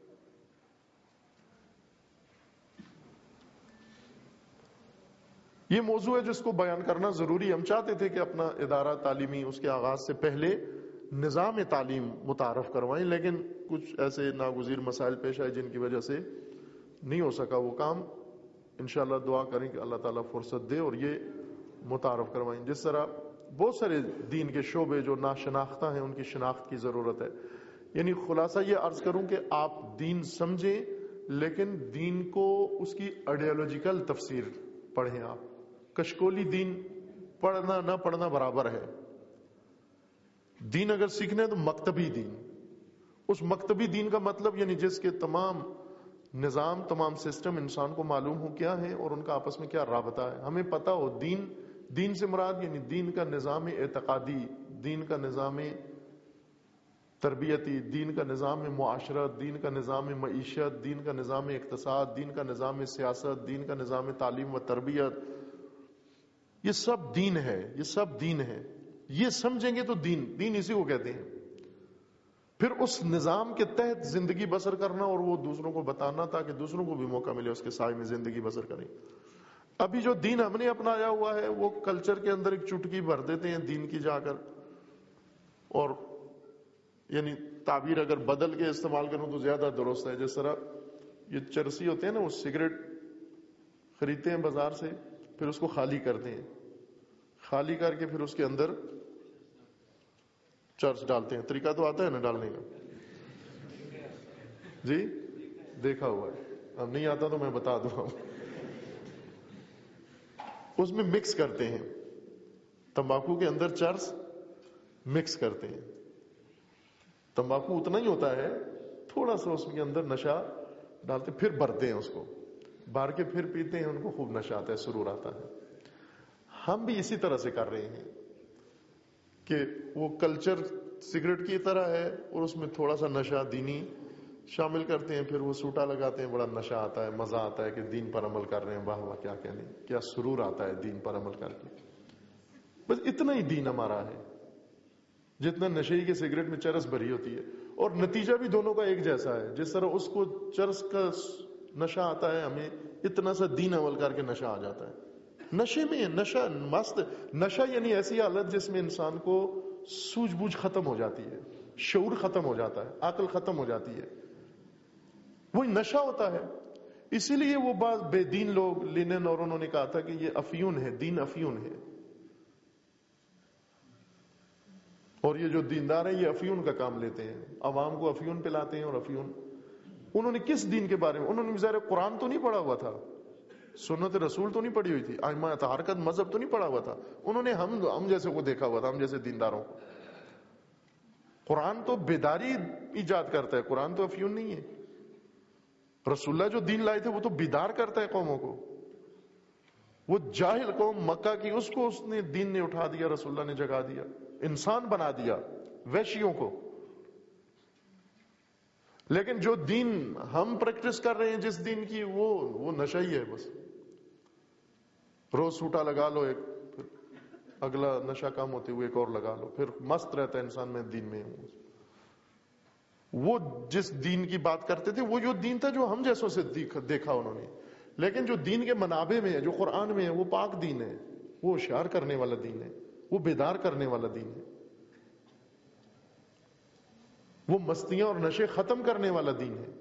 یہ موضوع ہے جس کو بیان کرنا ضروری. ہم چاہتے تھے کہ اپنا ادارہ تعلیمی اس کے آغاز سے پہلے نظام تعلیم متعارف کروائیں، لیکن کچھ ایسے ناگزیر مسائل پیش آئے جن کی وجہ سے نہیں ہو سکا وہ کام. انشاءاللہ دعا کریں کہ اللہ تعالیٰ فرصت دے اور یہ متعارف کروائیں. جس طرح بہت سارے دین کے شعبے جو ناشناختہ ہیں، ان کی شناخت کی ضرورت ہے. یعنی خلاصہ یہ عرض کروں کہ آپ دین سمجھیں، لیکن دین کو اس کی آئیڈیالوجیکل تفسیر پڑھیں. آپ کشکولی دین پڑھنا نہ پڑھنا برابر ہے. دین اگر سیکھنا ہے تو مکتبی دین. اس مکتبی دین کا مطلب یعنی جس کے تمام نظام، تمام سسٹم انسان کو معلوم ہو کیا ہے اور ان کا آپس میں کیا رابطہ ہے. ہمیں پتہ ہو دین دین سے مراد یعنی دین کا نظام اعتقادی، دین کا نظام تربیتی، دین کا نظام معاشرت، دین کا نظام معیشت، دین کا نظام اقتصاد، دین کا نظام سیاست، دین کا نظام تعلیم و تربیت، یہ سب دین ہے. یہ سب دین ہے. یہ سمجھیں گے تو دین دین اسی کو کہتے ہیں. پھر اس نظام کے تحت زندگی بسر کرنا اور وہ دوسروں کو بتانا تاکہ دوسروں کو بھی موقع ملے اس کے سائے میں زندگی بسر کریں. ابھی جو دین ہم نے اپنایا ہوا ہے وہ کلچر کے اندر ایک چٹکی بھر دیتے ہیں دین کی جا کر، اور یعنی تعبیر اگر بدل کے استعمال کروں تو زیادہ درست ہے. جس طرح یہ چرسی ہوتے ہیں نا، وہ سگریٹ خریدتے ہیں بازار سے، پھر اس کو خالی کرتے ہیں، خالی کر کے پھر اس کے اندر چرس ڈالتے ہیں. طریقہ تو آتا ہے نا ڈالنے کا؟ جی دیکھا ہوا ہے. اب نہیں آتا تو میں بتا دوں. اس میں مکس کرتے ہیں، تمباکو کے اندر چرس مکس کرتے ہیں. تمباکو اتنا ہی ہوتا ہے، تھوڑا سا اس کے اندر نشہ ڈالتے، پھر بھرتے ہیں اس کو، بھر کے پھر پیتے ہیں. ان کو خوب نشہ آتا ہے، سرور آتا ہے. ہم بھی اسی طرح سے کر رہے ہیں کہ وہ کلچر سگریٹ کی طرح ہے اور اس میں تھوڑا سا نشہ دینی شامل کرتے ہیں، پھر وہ سوٹا لگاتے ہیں، بڑا نشہ آتا ہے، مزہ آتا ہے کہ دین پر عمل کر رہے ہیں، واہ واہ کیا کہنے، کیا سرور آتا ہے دین پر عمل کر کے. بس اتنا ہی دین ہمارا ہے جتنا نشے کے سگریٹ میں چرس بھری ہوتی ہے. اور نتیجہ بھی دونوں کا ایک جیسا ہے. جس طرح اس کو چرس کا نشہ آتا ہے، ہمیں اتنا سا دین عمل کر کے نشہ آ جاتا ہے. نشے میں نشہ مست نشہ یعنی ایسی حالت جس میں انسان کو سوجھ بوجھ ختم ہو جاتی ہے، شعور ختم ہو جاتا ہے، عقل ختم ہو جاتی ہے. وہی نشہ ہوتا ہے. اسی لیے وہ بعض بے دین لوگ لینن اور انہوں نے کہا تھا کہ یہ افیون ہے، دین افیون ہے. اور یہ جو دیندار ہیں یہ افیون کا کام لیتے ہیں، عوام کو افیون پلاتے ہیں. اور افیون انہوں نے کس دین کے بارے میں، انہوں نے بظاہر قرآن تو نہیں پڑھا ہوا تھا، سنت رسول تو نہیں پڑھی ہوئی تھی، ائمہ اطہار کا مذہب تو نہیں پڑھا ہوا تھا. انہوں نے ہم ہم جیسے کو دیکھا ہوا تھا، ہم جیسے دینداروں کو. قرآن تو بیداری ایجاد کرتا ہے، قرآن تو افیون نہیں ہے. رسول اللہ جو دین لائے تھے وہ تو بیدار کرتا ہے قوموں کو. وہ جاہل قوم مکہ کی، اس کو اس نے دین نے اٹھا دیا، رسول اللہ نے جگا دیا، انسان بنا دیا وحشیوں کو. لیکن جو دین ہم پریکٹس کر رہے ہیں جس دین کی، وہ وہ نشہ ہی ہے. بس روز سوٹا لگا لو ایک، پھر اگلا نشہ کم ہوتے ہوئے ایک اور لگا لو، پھر مست رہتا ہے انسان میں دین میں. وہ جس دین کی بات کرتے تھے وہ جو دین تھا جو ہم جیسوں سے دیکھا انہوں نے. لیکن جو دین کے منابع میں ہے، جو قرآن میں ہے، وہ پاک دین ہے، وہ ہوشیار کرنے والا دین ہے، وہ بیدار کرنے والا دین ہے، وہ مستیاں اور نشے ختم کرنے والا دین ہے.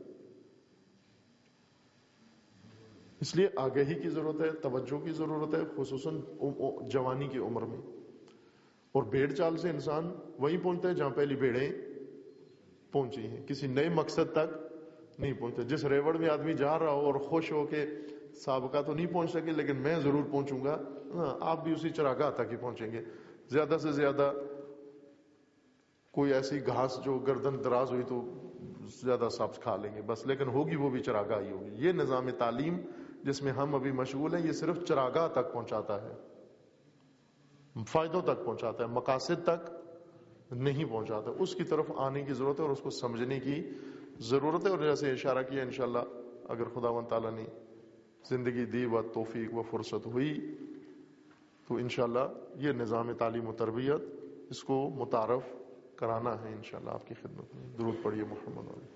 اس لیے آگہی کی ضرورت ہے، توجہ کی ضرورت ہے، خصوصاً جوانی کی عمر میں. اور بھیڑ چال سے انسان وہیں پہنچتا ہے جہاں پہلی بھیڑیں پہنچی ہیں، کسی نئے مقصد تک نہیں پہنچتا. جس ریوڑ میں آدمی جا رہا ہو اور خوش ہو کے سابقہ تو نہیں پہنچ سکے لیکن میں ضرور پہنچوں گا، آپ بھی اسی چراگاہ تک ہی پہنچیں گے. زیادہ سے زیادہ کوئی ایسی گھاس جو گردن دراز ہوئی تو زیادہ سبز کھا لیں گے بس، لیکن ہوگی وہ بھی چراگاہ ہی ہوگی. یہ نظام تعلیم جس میں ہم ابھی مشغول ہیں، یہ صرف چراگاہ تک پہنچاتا ہے، فائدوں تک پہنچاتا ہے، مقاصد تک نہیں پہنچاتا. اس کی طرف آنے کی ضرورت ہے اور اس کو سمجھنے کی ضرورت ہے. اور جیسے اشارہ کیا، انشاءاللہ اگر خداوند تعالیٰ نے زندگی دی و توفیق و فرصت ہوئی تو انشاءاللہ یہ نظام تعلیم و تربیت اس کو متعارف کرانا ہے انشاءاللہ آپ کی خدمت میں. درود پڑھیے محمد علیہ.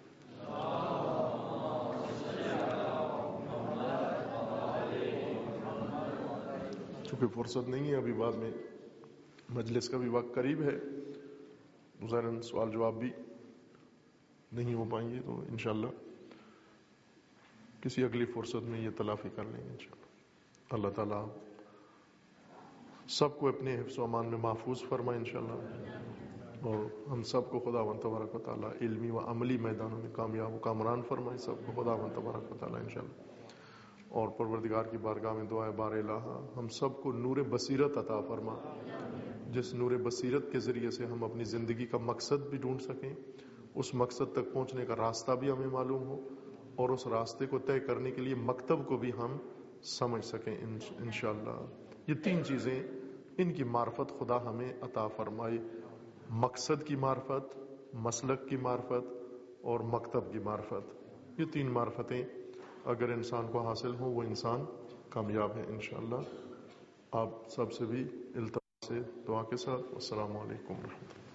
چونکہ فرصت نہیں ہے ابھی، بعد میں مجلس کا بھی وقت قریب ہے، ظاہراً سوال جواب بھی نہیں ہو پائیں گے، تو انشاءاللہ کسی اگلی فرصت میں یہ تلافی کر لیں گے انشاءاللہ. اللہ تعالیٰ سب کو اپنے حفظ و امان میں محفوظ فرمائے انشاءاللہ، اور ہم سب کو خداوند تبارک و تعالیٰ علمی و عملی میدانوں میں کامیاب و کامران فرمائے، سب کو خداوند تبارک و تعالیٰ انشاءاللہ. اور پروردگار کی بارگاہ میں دعا ہے، بار الہ ہم سب کو نور بصیرت عطا فرما، جس نور بصیرت کے ذریعے سے ہم اپنی زندگی کا مقصد بھی ڈھونڈ سکیں، اس مقصد تک پہنچنے کا راستہ بھی ہمیں معلوم ہو، اور اس راستے کو طے کرنے کے لیے مکتب کو بھی ہم سمجھ سکیں انشاءاللہ. یہ تین چیزیں، ان کی معرفت خدا ہمیں عطا فرمائے، مقصد کی معرفت، مسلک کی معرفت اور مکتب کی معرفت. یہ تین معرفتیں اگر انسان کو حاصل ہوں وہ انسان کامیاب ہے انشاءاللہ. آپ سب سے بھی التماس سے دعا کے ساتھ، السلام علیکم ورحمۃ اللہ.